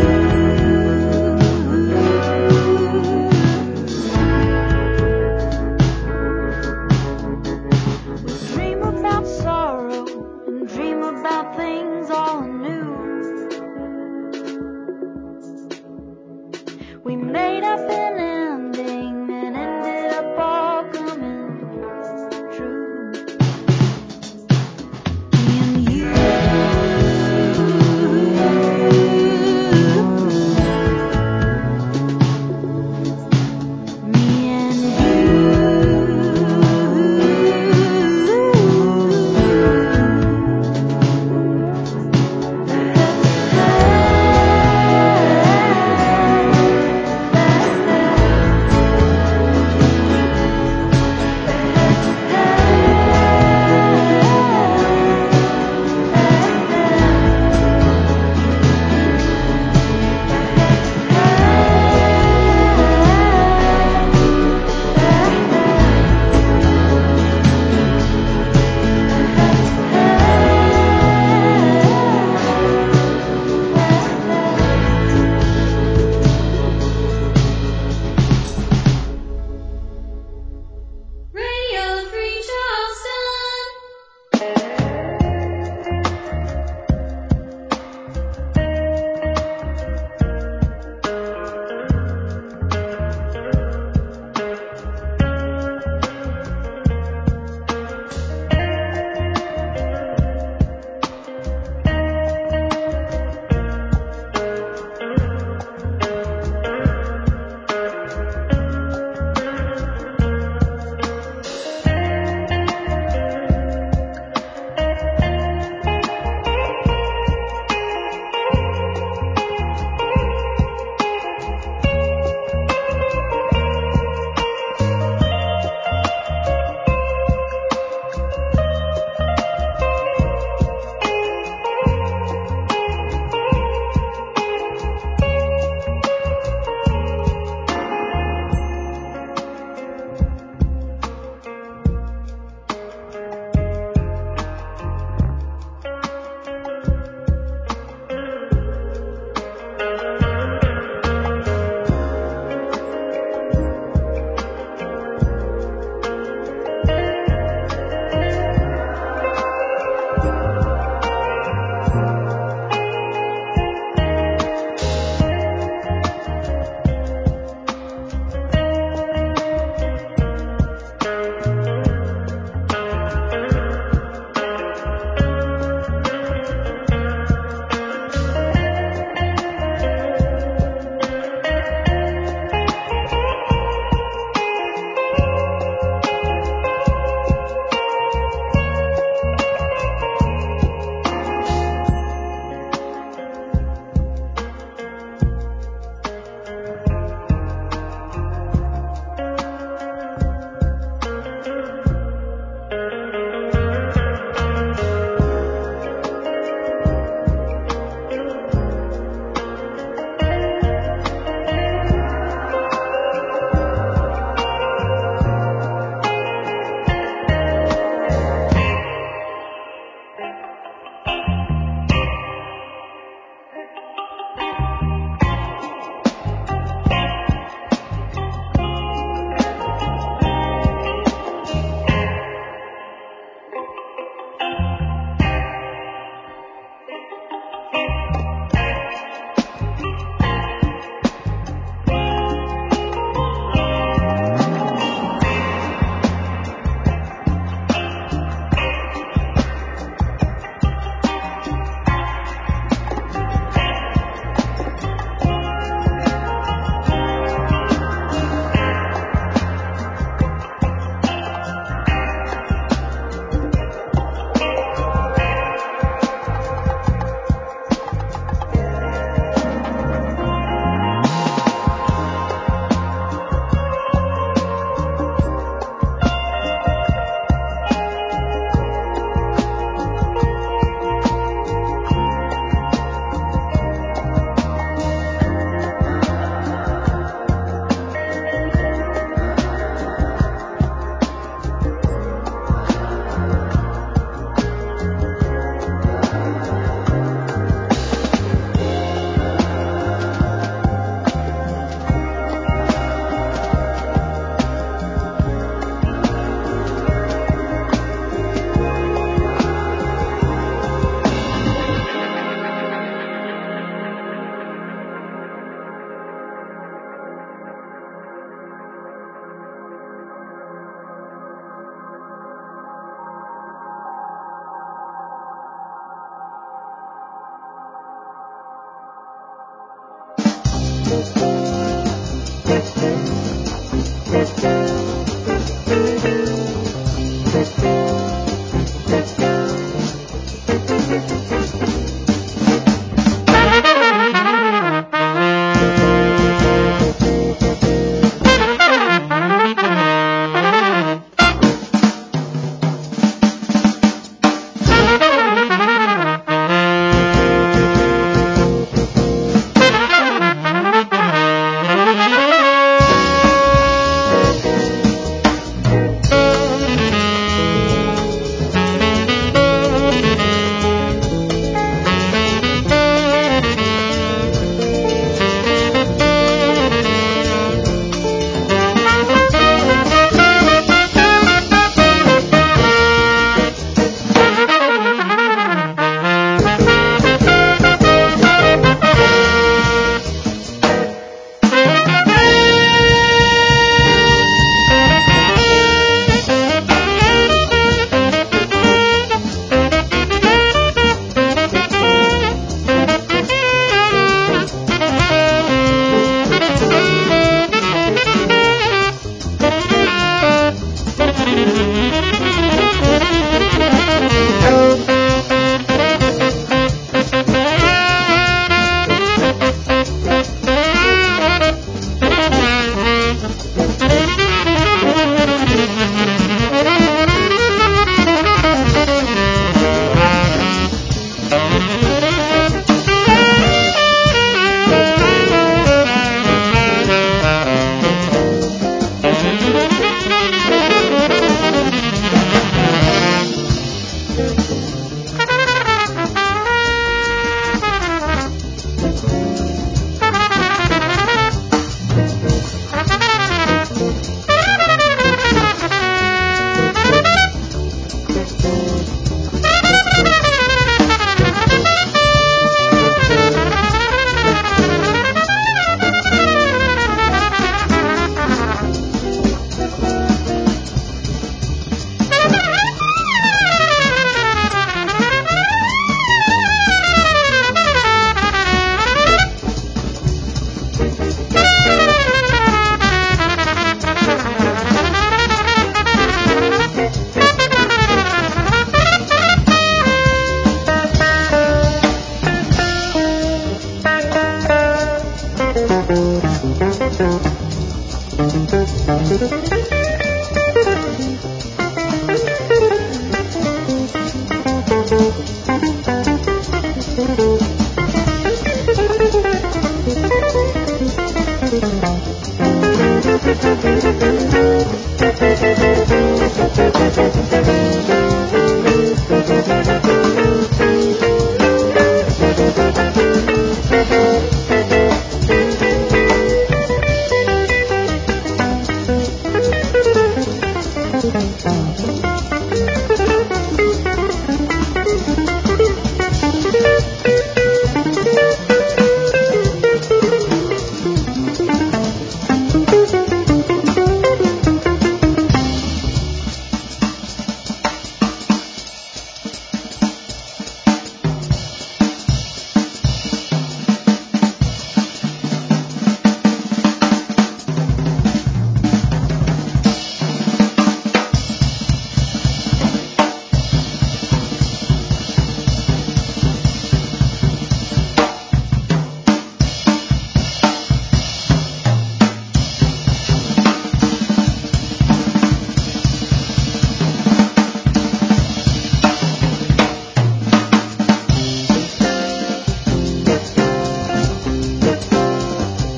we dream about sorrow and dream about things all anew. We made up an ending and ended up all coming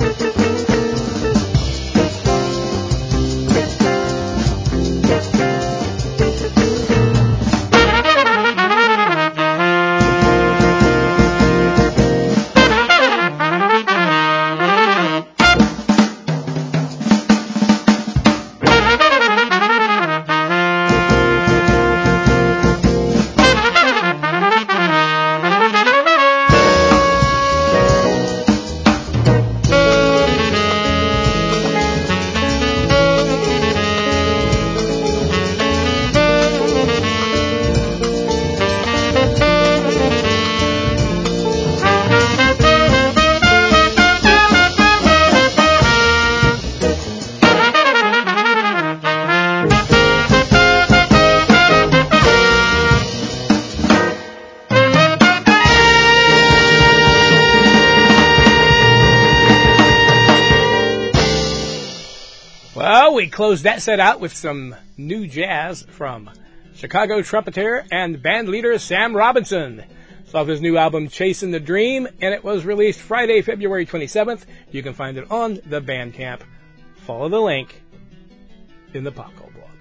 Well, we closed that set out with some new jazz from Chicago trumpeter and band leader Sam Robinson. It's off his new album, Chasing the Dream, and it was released Friday, February 27th. You can find it on the Bandcamp. Follow the link in the Popcorn blog.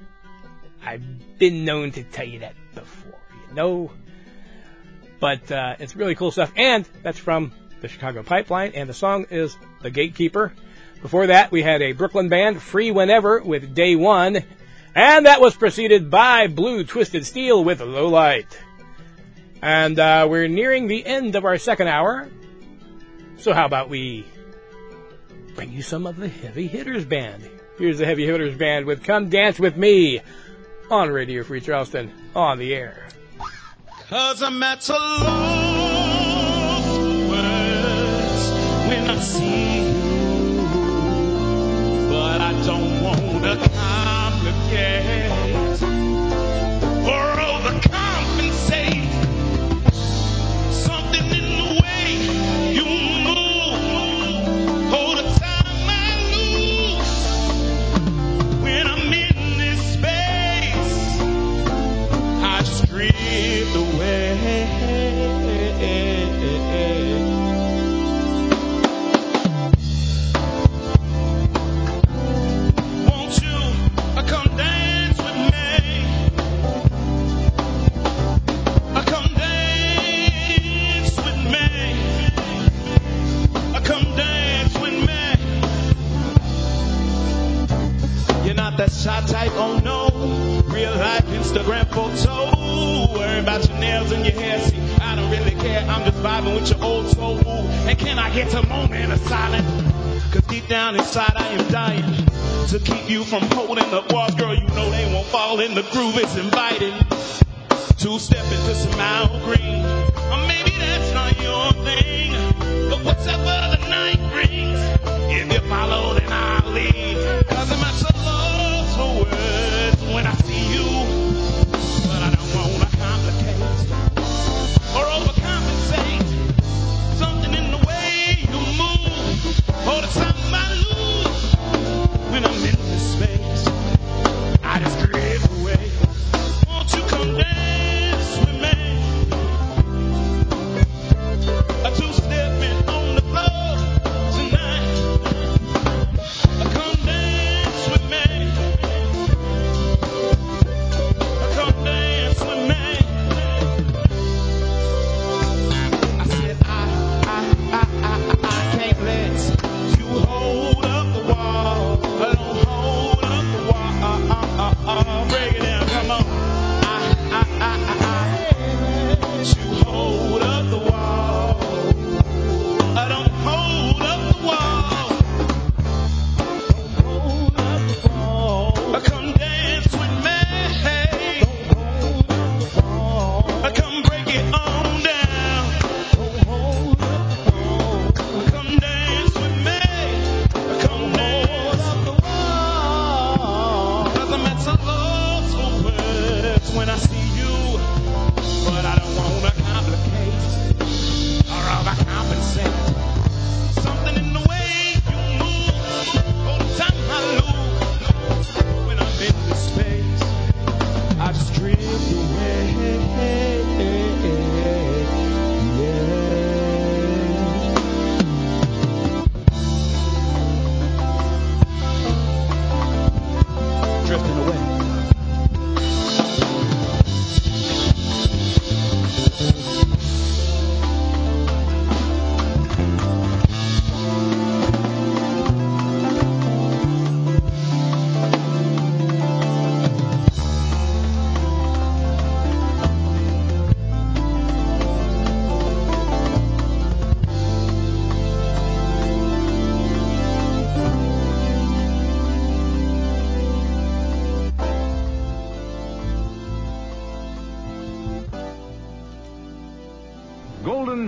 I've been known to tell you that before, you know. But it's really cool stuff, and that's from the Chicago Pipeline, and the song is The Gatekeeper. Before that, we had a Brooklyn band, Free Whenever, with Day One, and that was preceded by Blue Twisted Steel with Low Light. And we're nearing the end of our second hour, so how about we bring you some of the Heavy Hitters Band. Here's the Heavy Hitters Band with Come Dance With Me on Radio Free Charleston, on the air. 'Cause I'm at a loss for words when I see you, but I don't want to complicate or overcompensate. Something in the way you move, hold the time I lose when I'm in this space. I just drift away. Won't you come dance with me? Come dance with me. Come dance with me. You're not that shy type, oh no. Real life Instagram photo. Worry about your nails and your hair. See, I don't really care. I'm just vibing with your old soul. And can I get a moment of silence? 'Cause deep down inside I am dying to keep you from holding the walls. Girl, you know they won't fall in the groove. It's inviting to step into some mild green. Or maybe that's not your thing. But whatever the night brings, if you follow, then I'll lead. 'Cause I'm at so lost for words when I see you. But I don't want to complicate or overcompensate. Something in the way you move, or the time I lose when I'm in this space. I just drift away. Won't you come dance with me? A two-stepping on the floor tonight.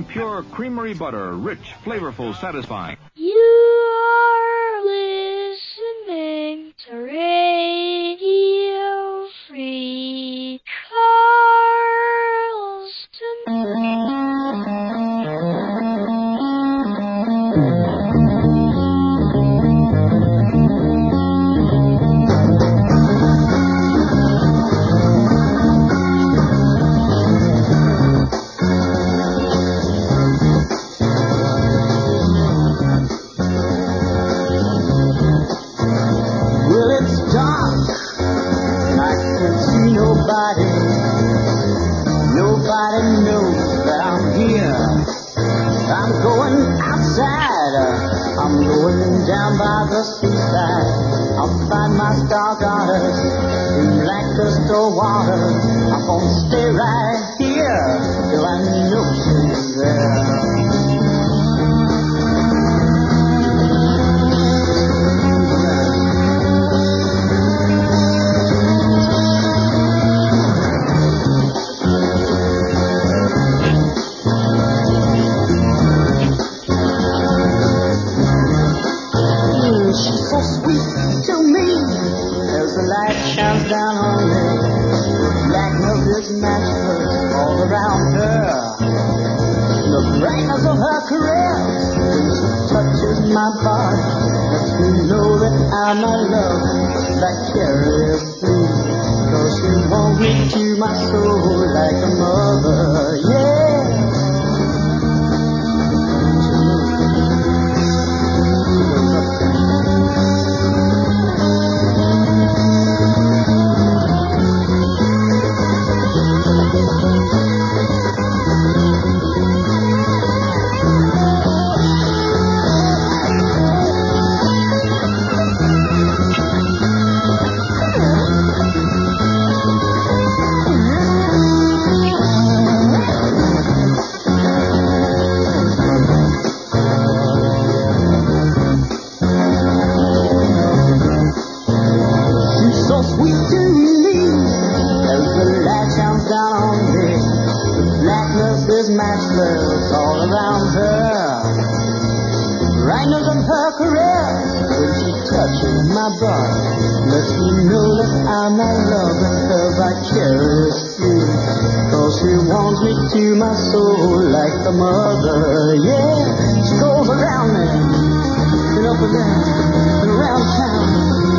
pure creamery butter, rich, flavorful, satisfying. You are listening to Radio Free Nobody knows that I'm here. I'm going outside. I'm going down by the seaside. I'll find my star goddess in black crystal water. I'm gonna stay right here till I know she's there. Down on me, the blackness is matchless all around her. The brightness of her caress, when she touches my body, lets me know that I'm a love vicariously. 'Cause she wants me to my soul like a mother, yeah. Matchless all around her. Brightness of her caress when she touches my body lets me know that I'm in love with her vicariously. 'Cause she wants me to my soul like a mother, yeah. She goes around me and up and down and around town.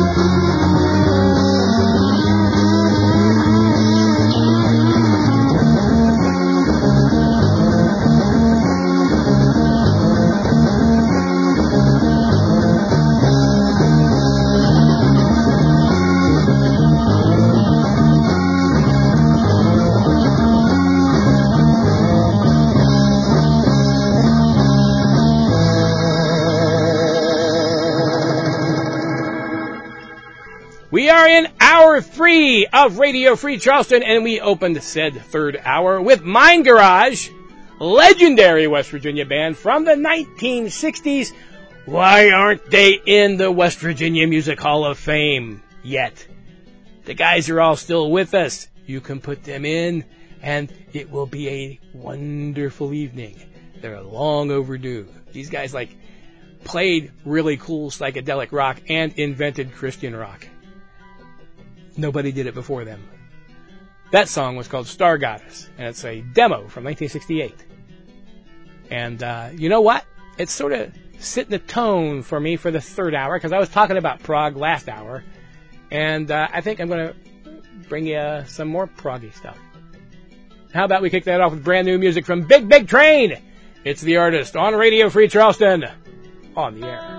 We are in hour 3 of Radio Free Charleston, and we opened said third hour with Mind Garage, legendary West Virginia band from the 1960s. Why aren't they in the West Virginia Music Hall of Fame yet? The guys are all still with us. You can put them in, and it will be a wonderful evening. They're long overdue. These guys, played really cool psychedelic rock and invented Christian rock. Nobody did it before them. That song was called Star Goddess, and it's a demo from 1968. And you know what? It's sort of setting the tone for me for the third hour, because I was talking about prog last hour, and I think I'm going to bring you some more proggy stuff. How about we kick that off with brand new music from Big Big Train? It's The Artist on Radio Free Charleston, on the air.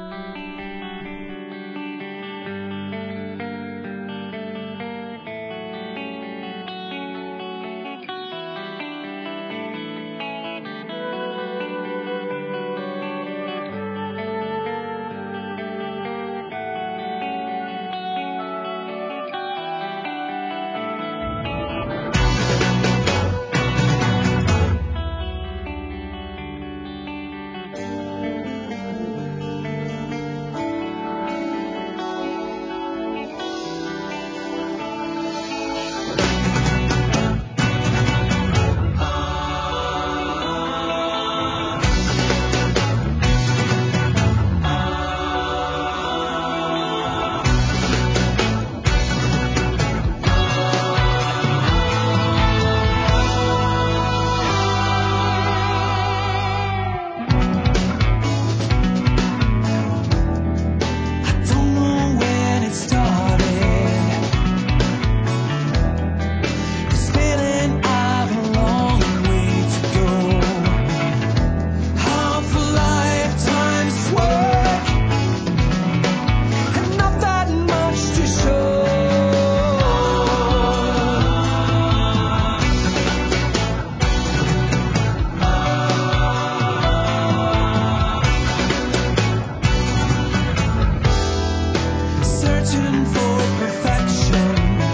searching for perfection,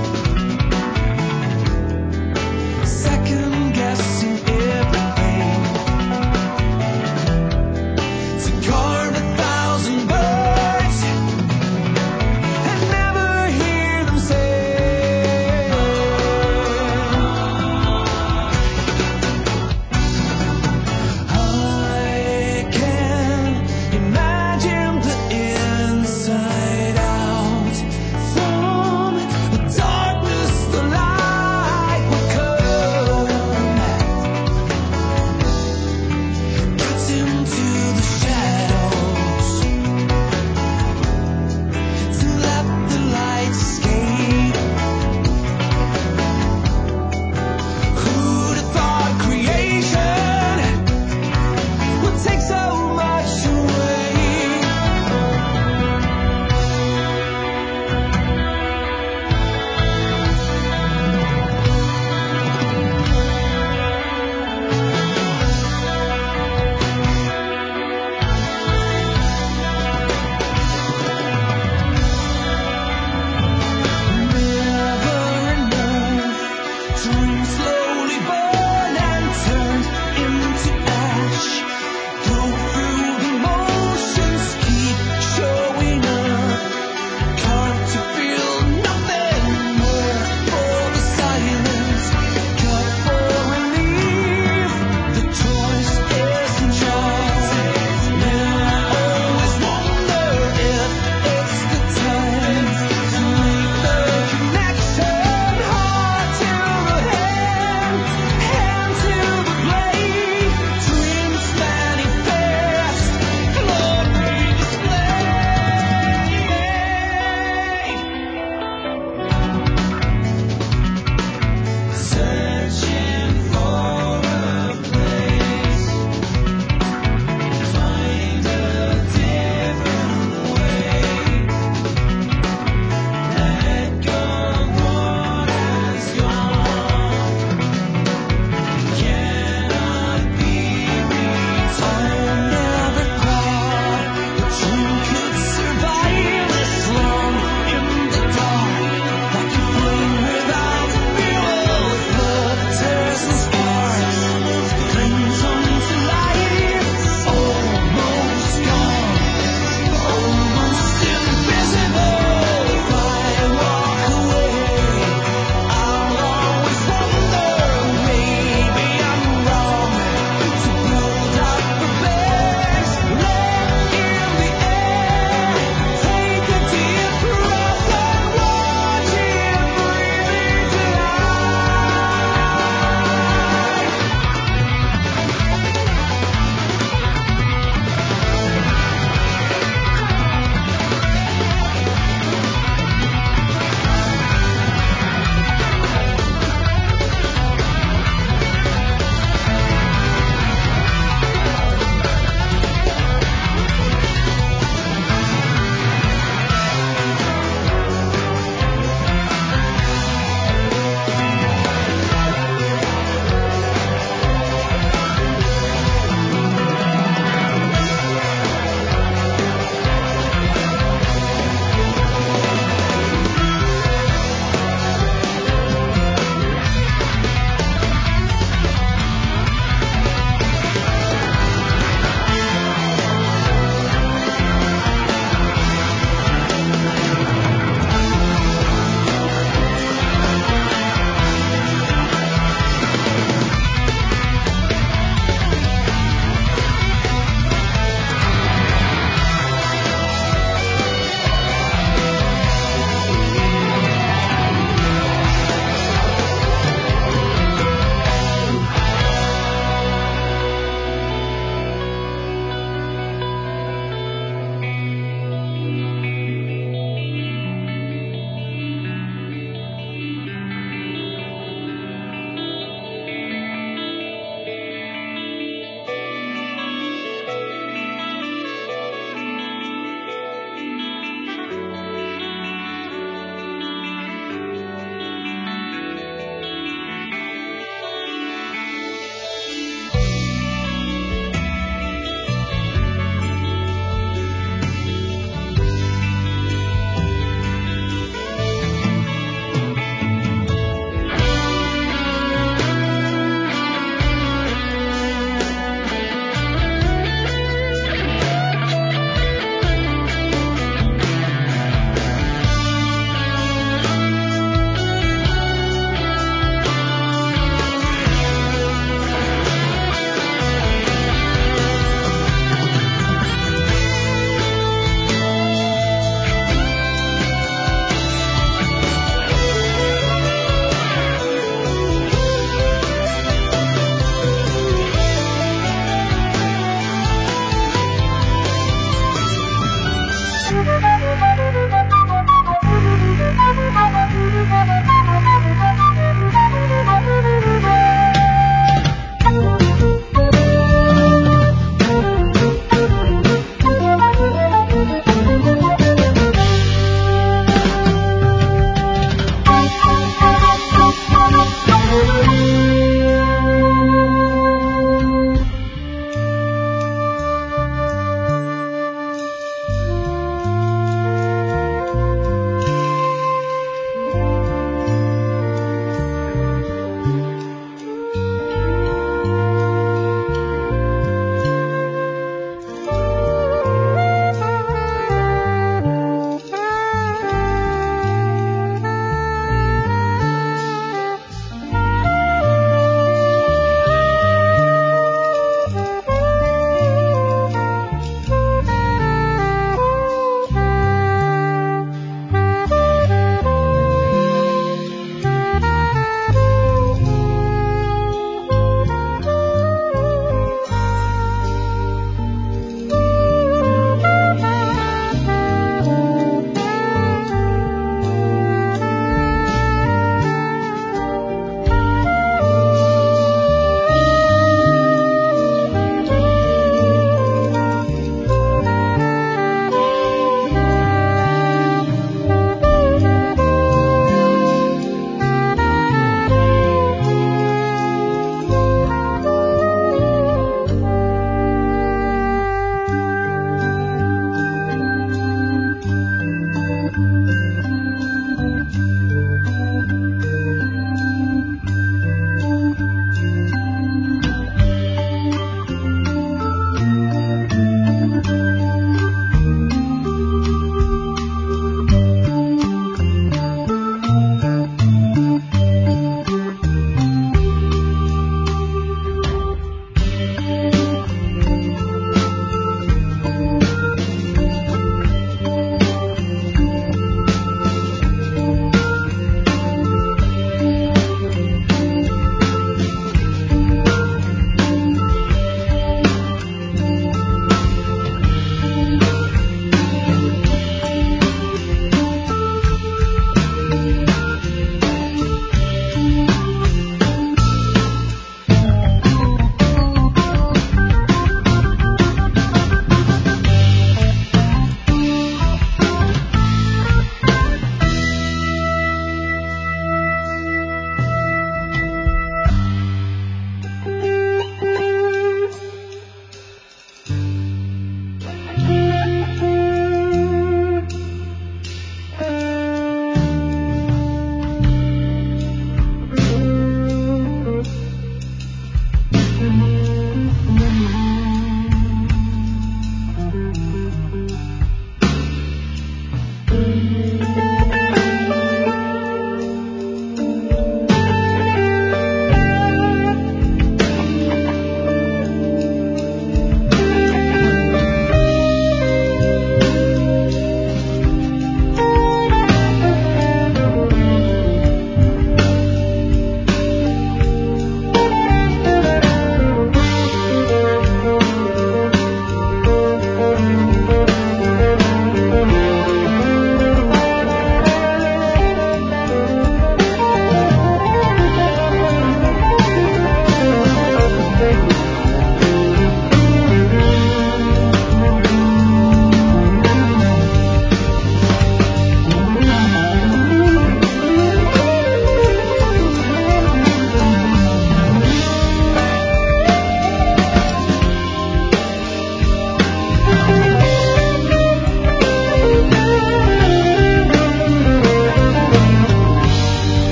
second guessing everything, to carve 1,000 birds and never hear them say, I can imagine the inside out.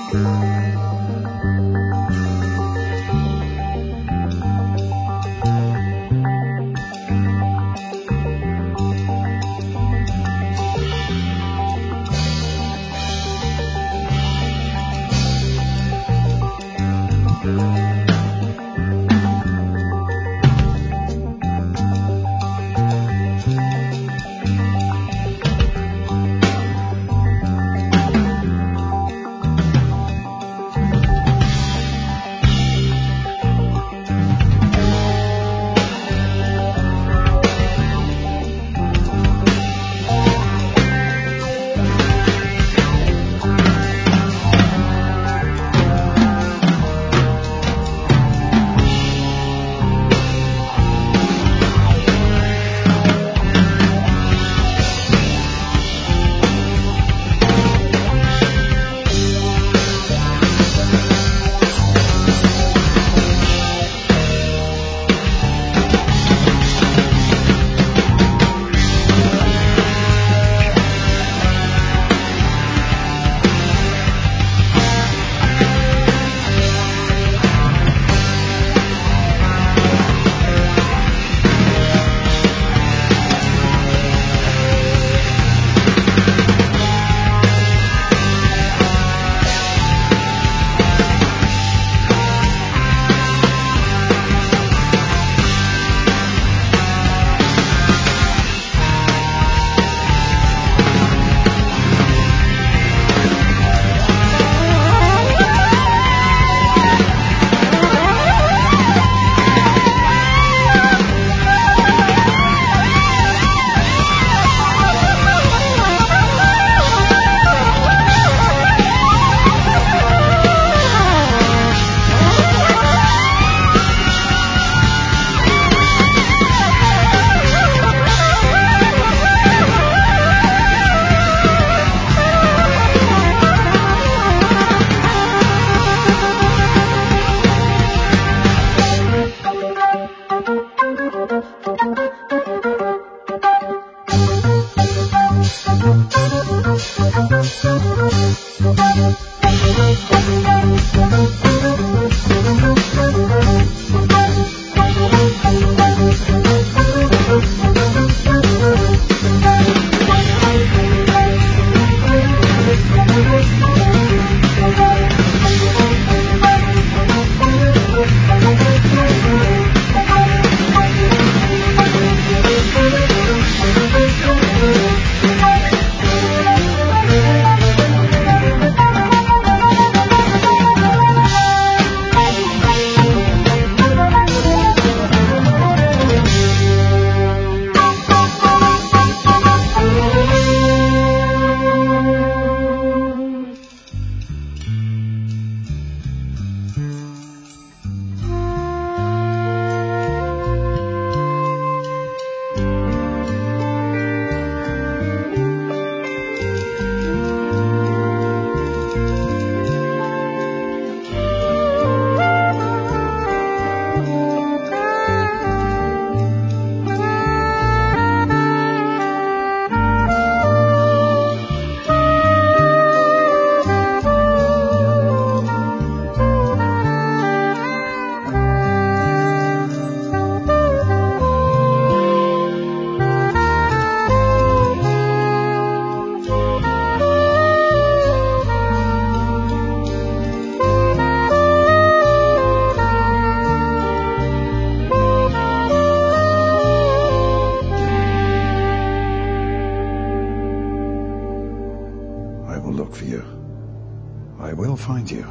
find you.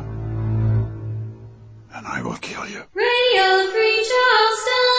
And I will kill you. Radio Free Charleston.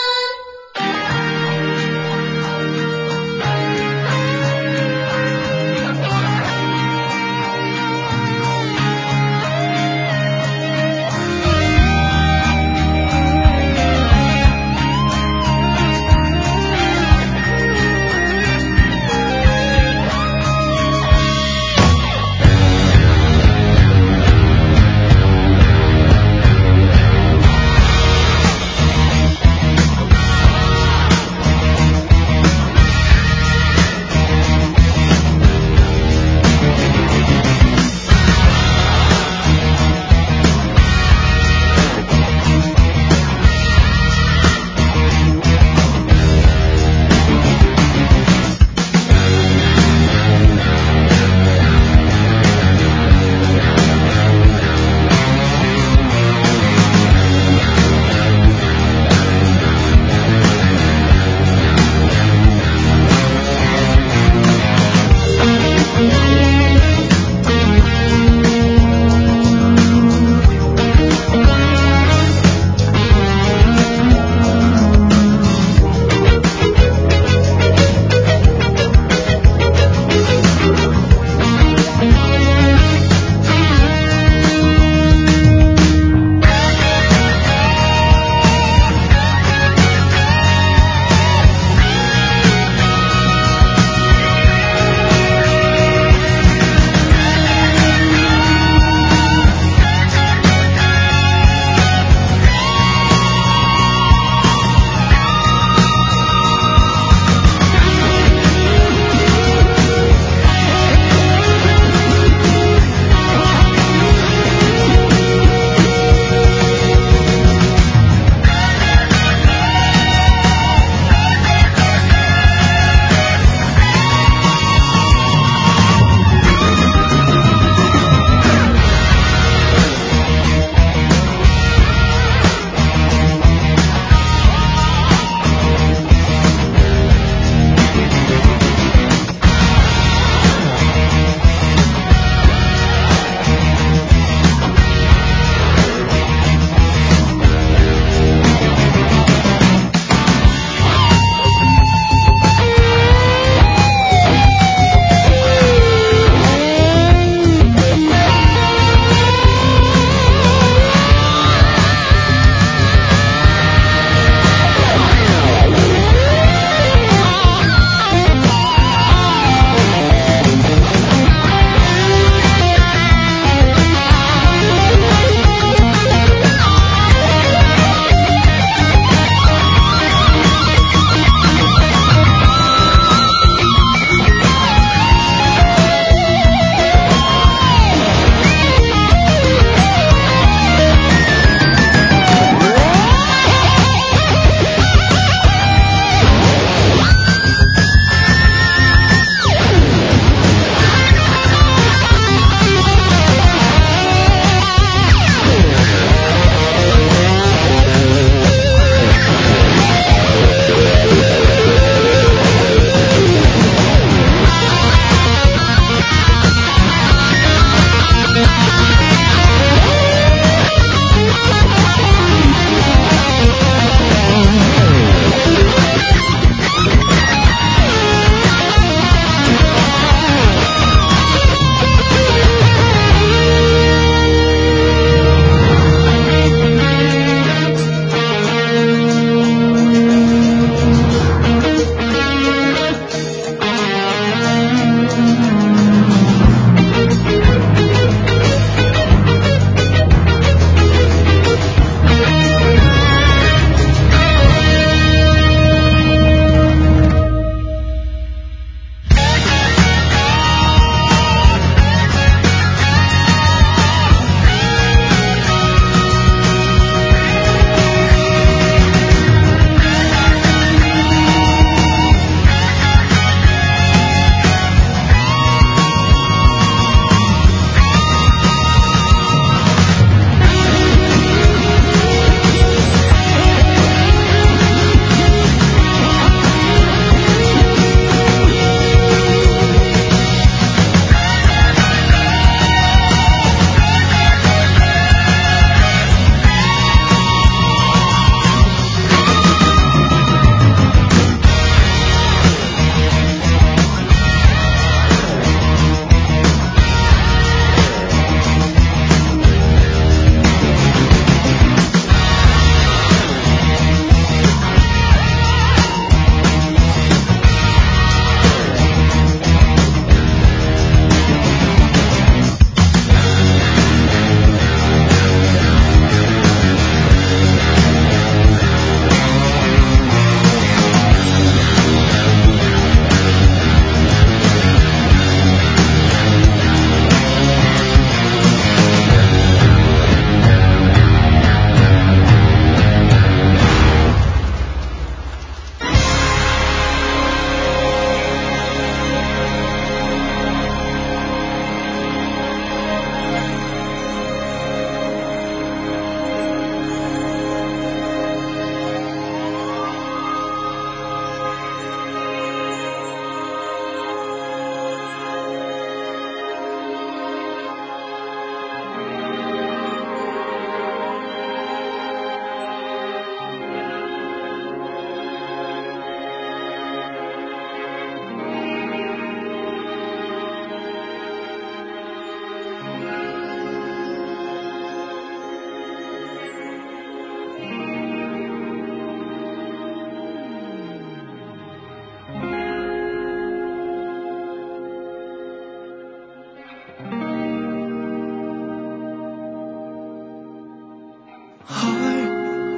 heart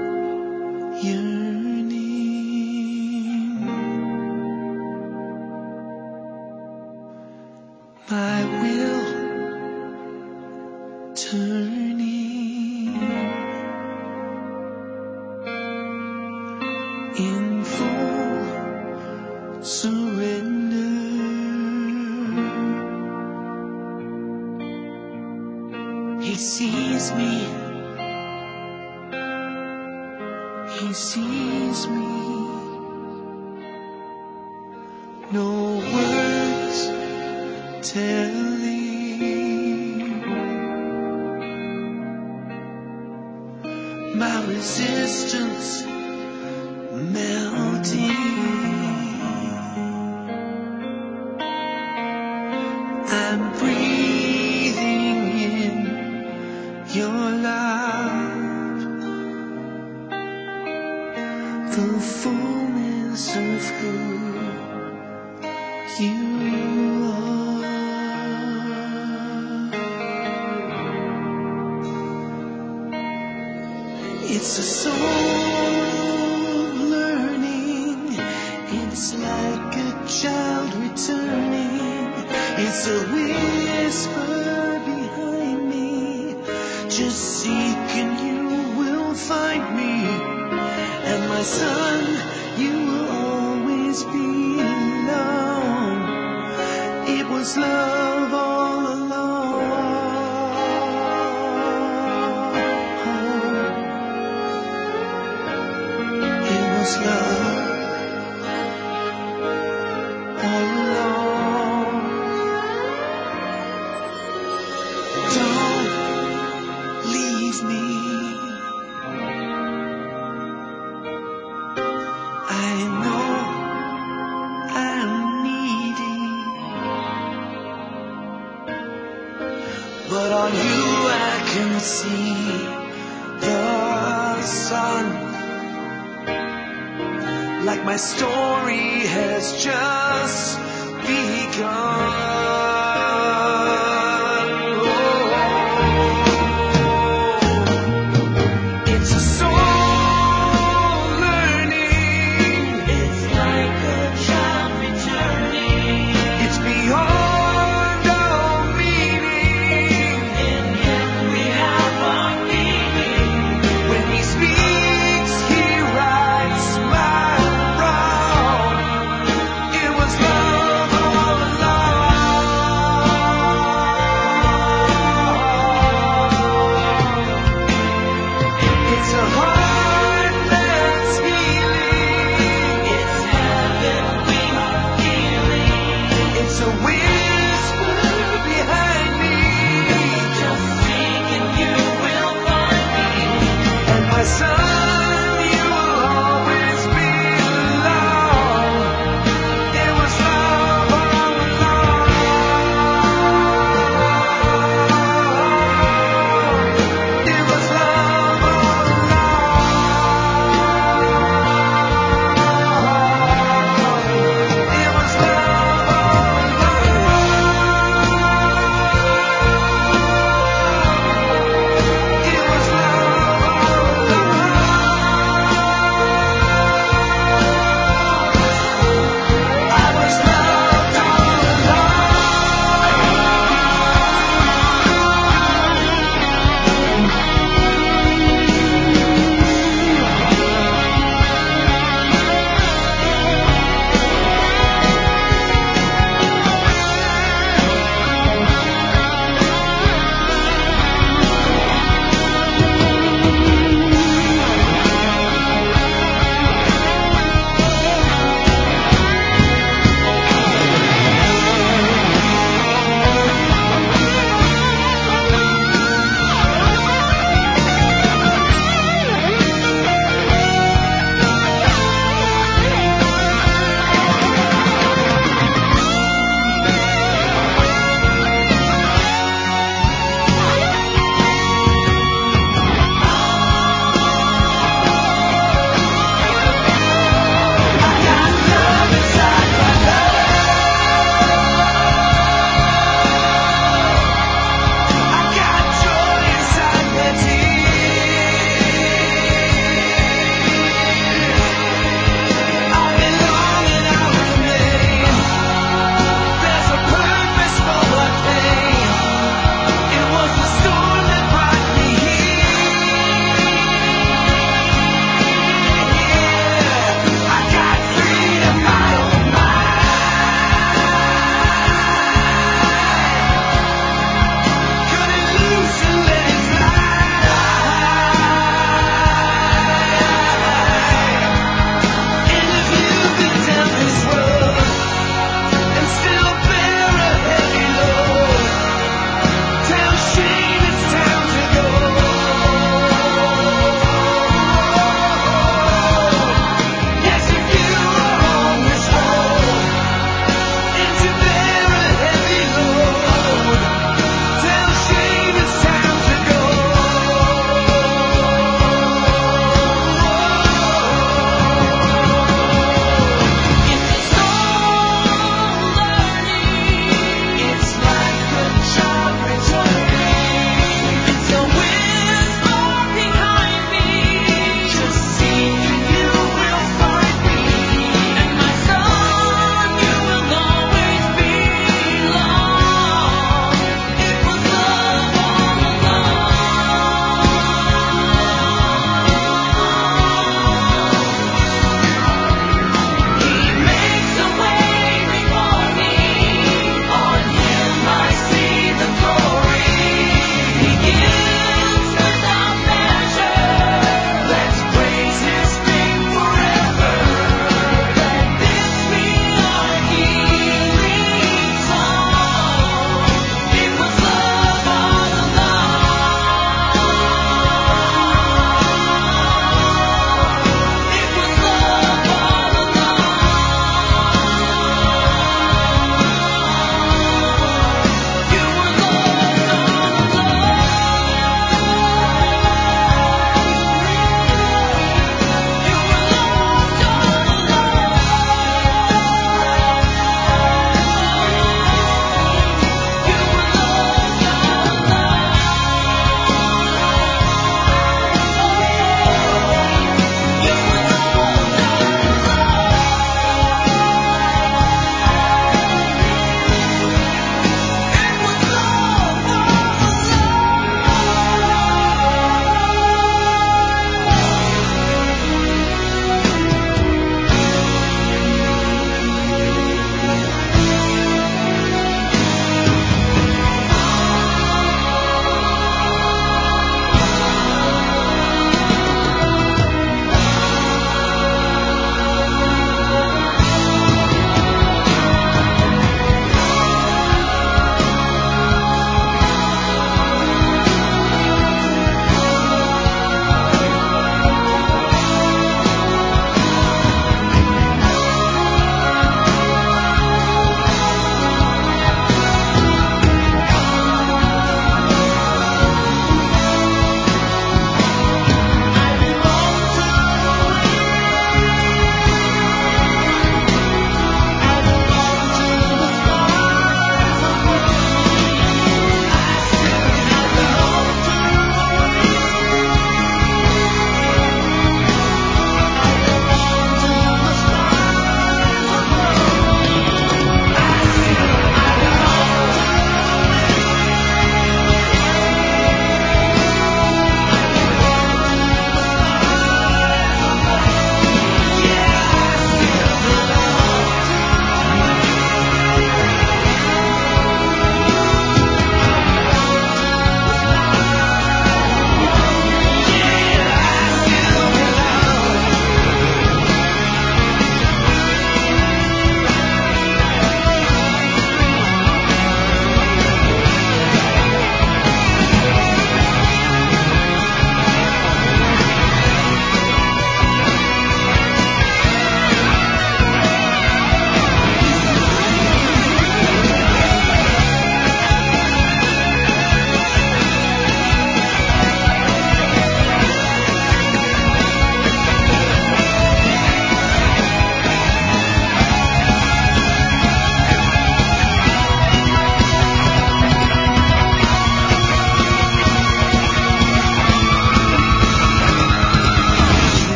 yearning, my will turning in full surrender. He sees me. He sees me. No words telling. My resistance melting. I'm breathing in your love. The fullness of who you are. It's a soul learning. It's like a child returning. It's a whisper behind me. Just seek and you will find me. And my son, you will always be alone. It was love all along. It was love all along. Don't leave me. I know I'm needy, but on you I can see the sun. Like my story has just begun. It's a soul learning. It's like a child returning. It's beyond all meaning. In Him we have our meaning. When He speaks, He rights my wrong. It was love all along.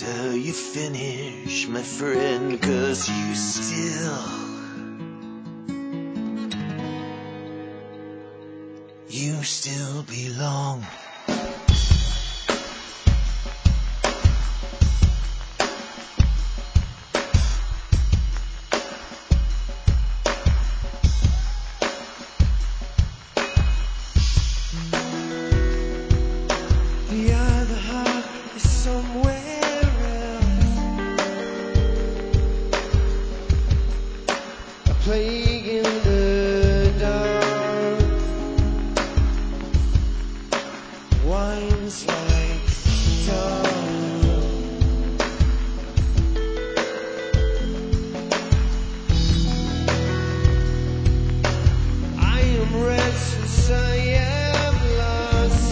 So you finish, my friend, 'cause you still belong. The other half is somewhere else, a plague in the dark, winds like tar. I am restless, I am lost.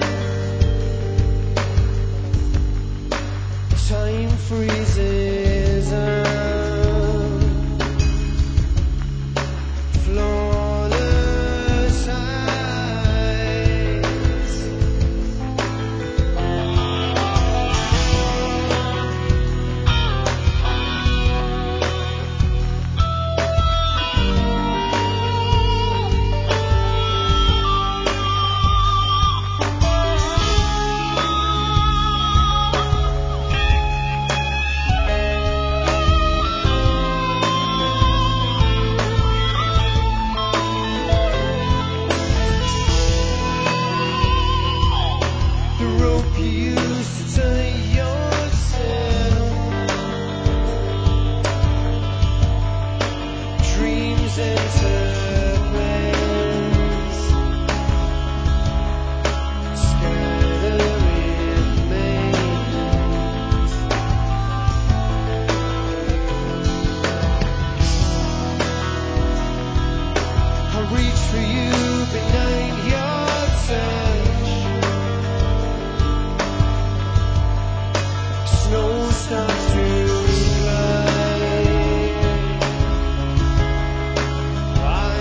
Time freezes up, flawless eyes. The rope you used to tie yourself, dreams enter plans, scattering remains. I reach for you behind your touch. Snow starts to fly. I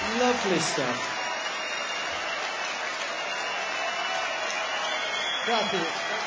Lovely stuff. Gracias.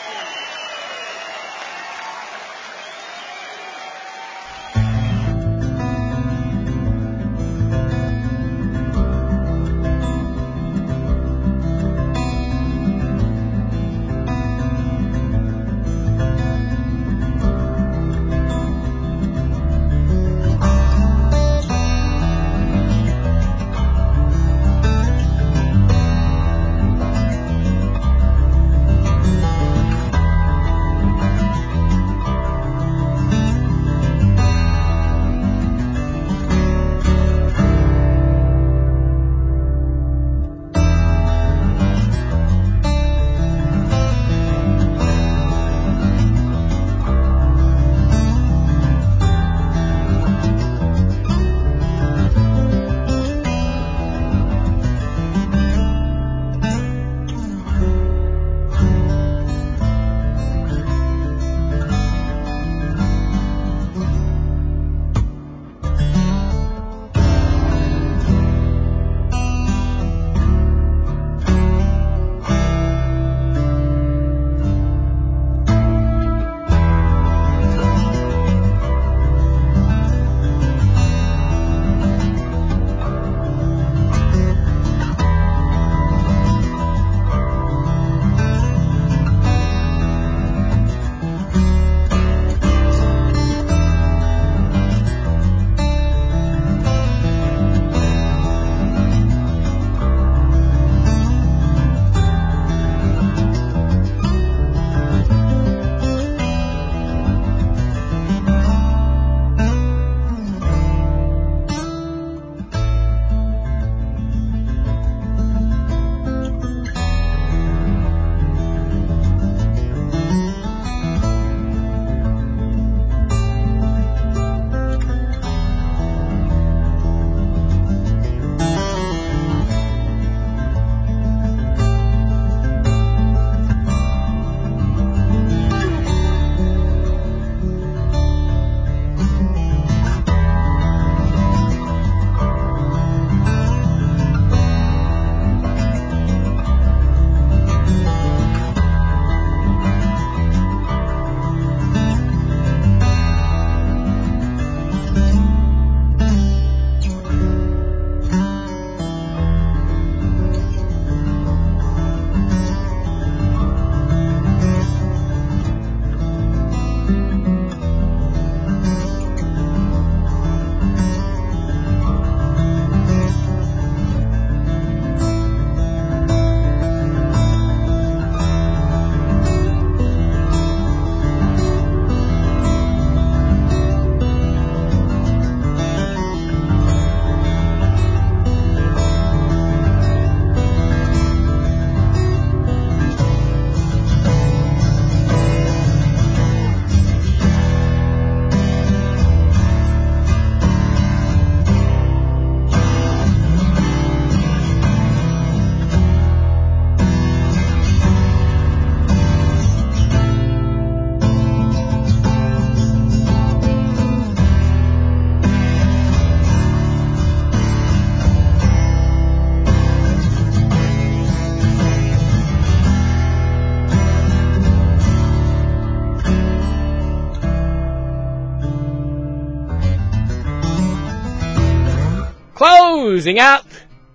Closing out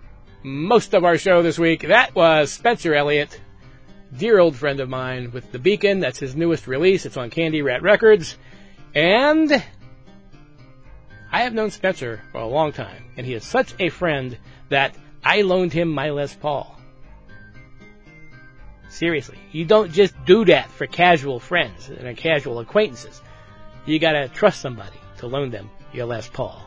most of our show this week, that was Spencer Elliott, dear old friend of mine with The Beacon. That's his newest release. It's on Candy Rat Records. And I have known Spencer for a long time, and he is such a friend that I loaned him my Les Paul. Seriously, you don't just do that for casual friends and casual acquaintances. You gotta trust somebody to loan them your Les Paul.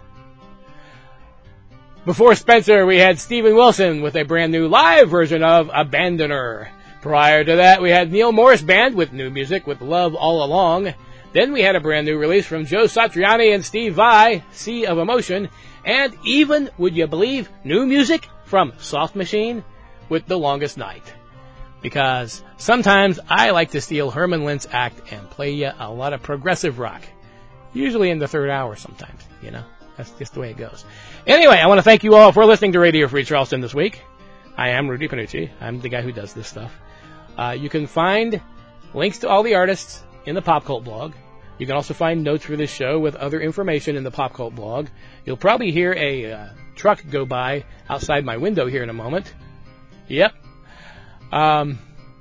Before Spencer, we had Steven Wilson with a brand new live version of Abandoner. Prior to that, we had Neil Morris Band with new music with Love All Along. Then we had a brand new release from Joe Satriani and Steve Vai, Sea of Emotion. And even, would you believe, new music from Soft Machine with The Longest Night. Because sometimes I like to steal Herman Lind's act and play you a lot of progressive rock. Usually in the third hour sometimes, you know. That's just the way it goes. Anyway, I want to thank you all for listening to Radio Free Charleston this week. I am Rudy Panucci. I'm the guy who does this stuff. You can find links to all the artists in the Pop Cult blog. You can also find notes for this show with other information in the Pop Cult blog. You'll probably hear a truck go by outside my window here in a moment. Yep. And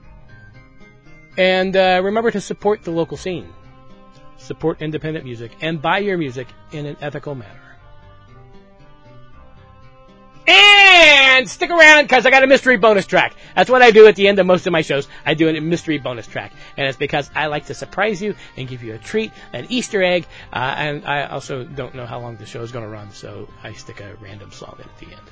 remember to support the local scene. Support independent music and buy your music in an ethical manner. And stick around because I got a mystery bonus track. That's what I do at the end of most of my shows. I do a mystery bonus track. And it's because I like to surprise you and give you a treat, an Easter egg. And I also don't know how long the show is going to run, so I stick a random song in at the end.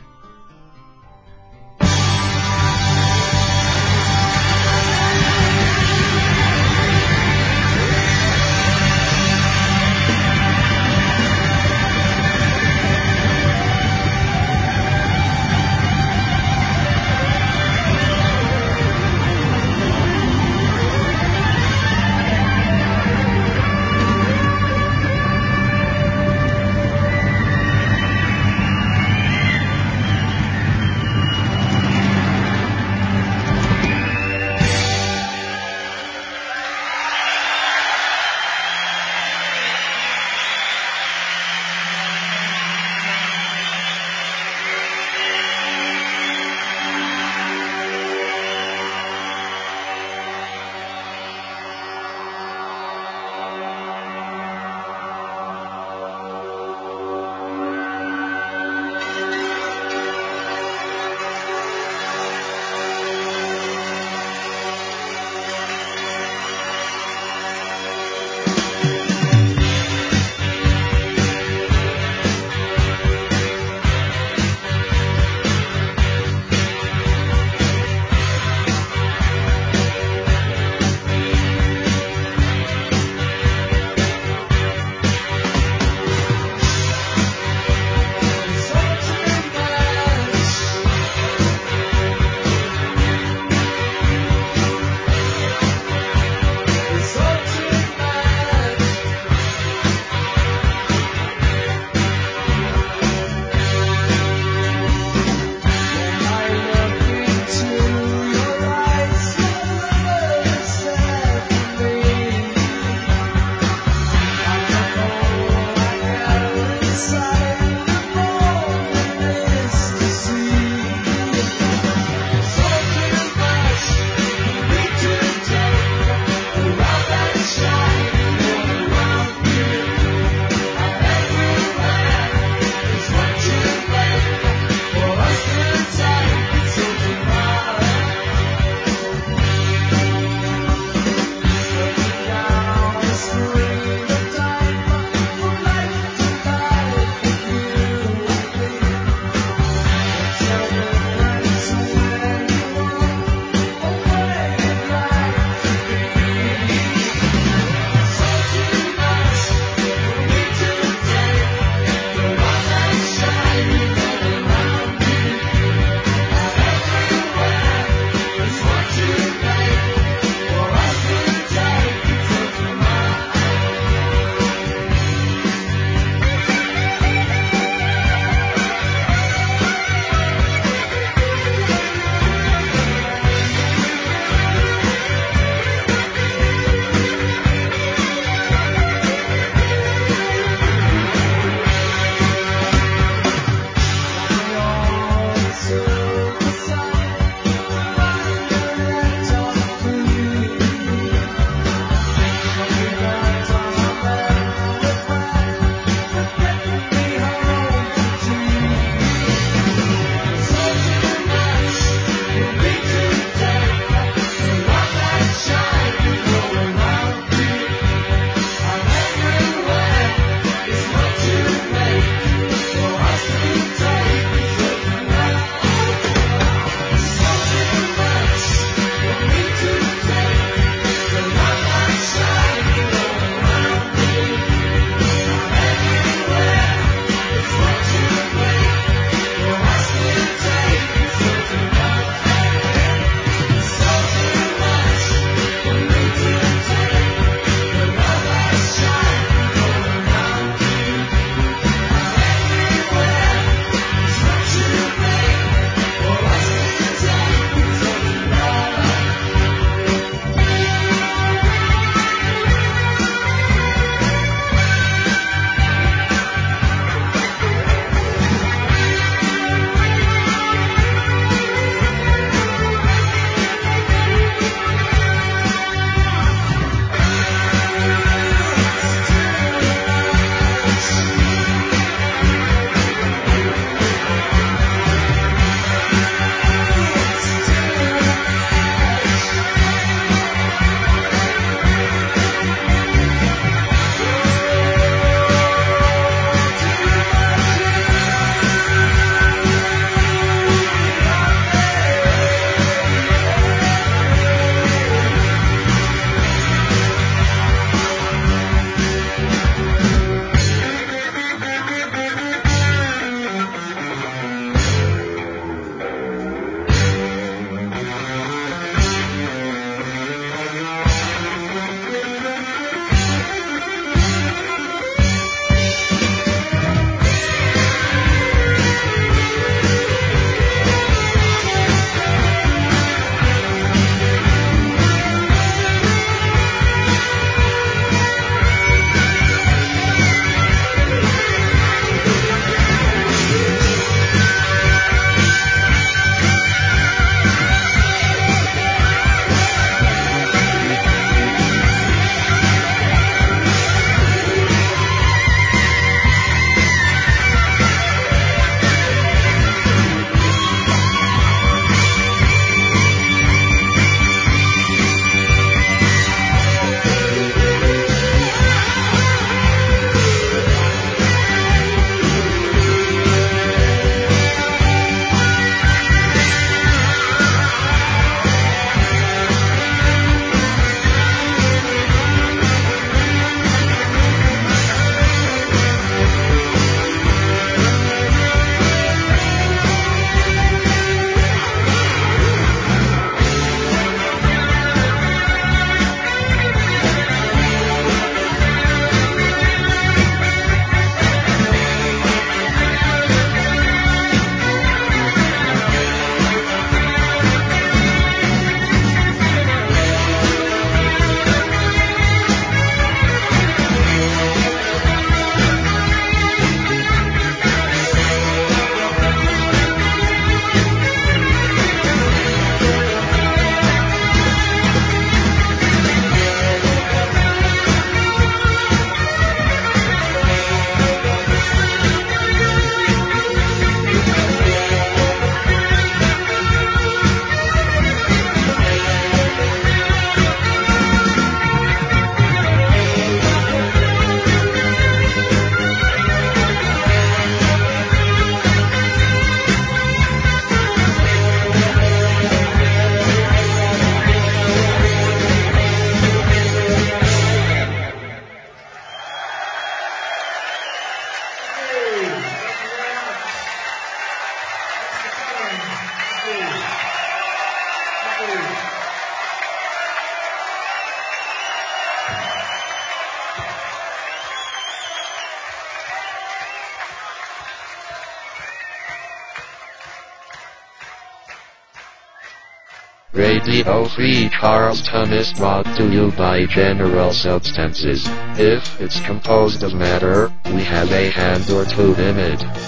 Radio Free Charleston is brought to you by General Substances. If it's composed of matter, we have a hand or two in it.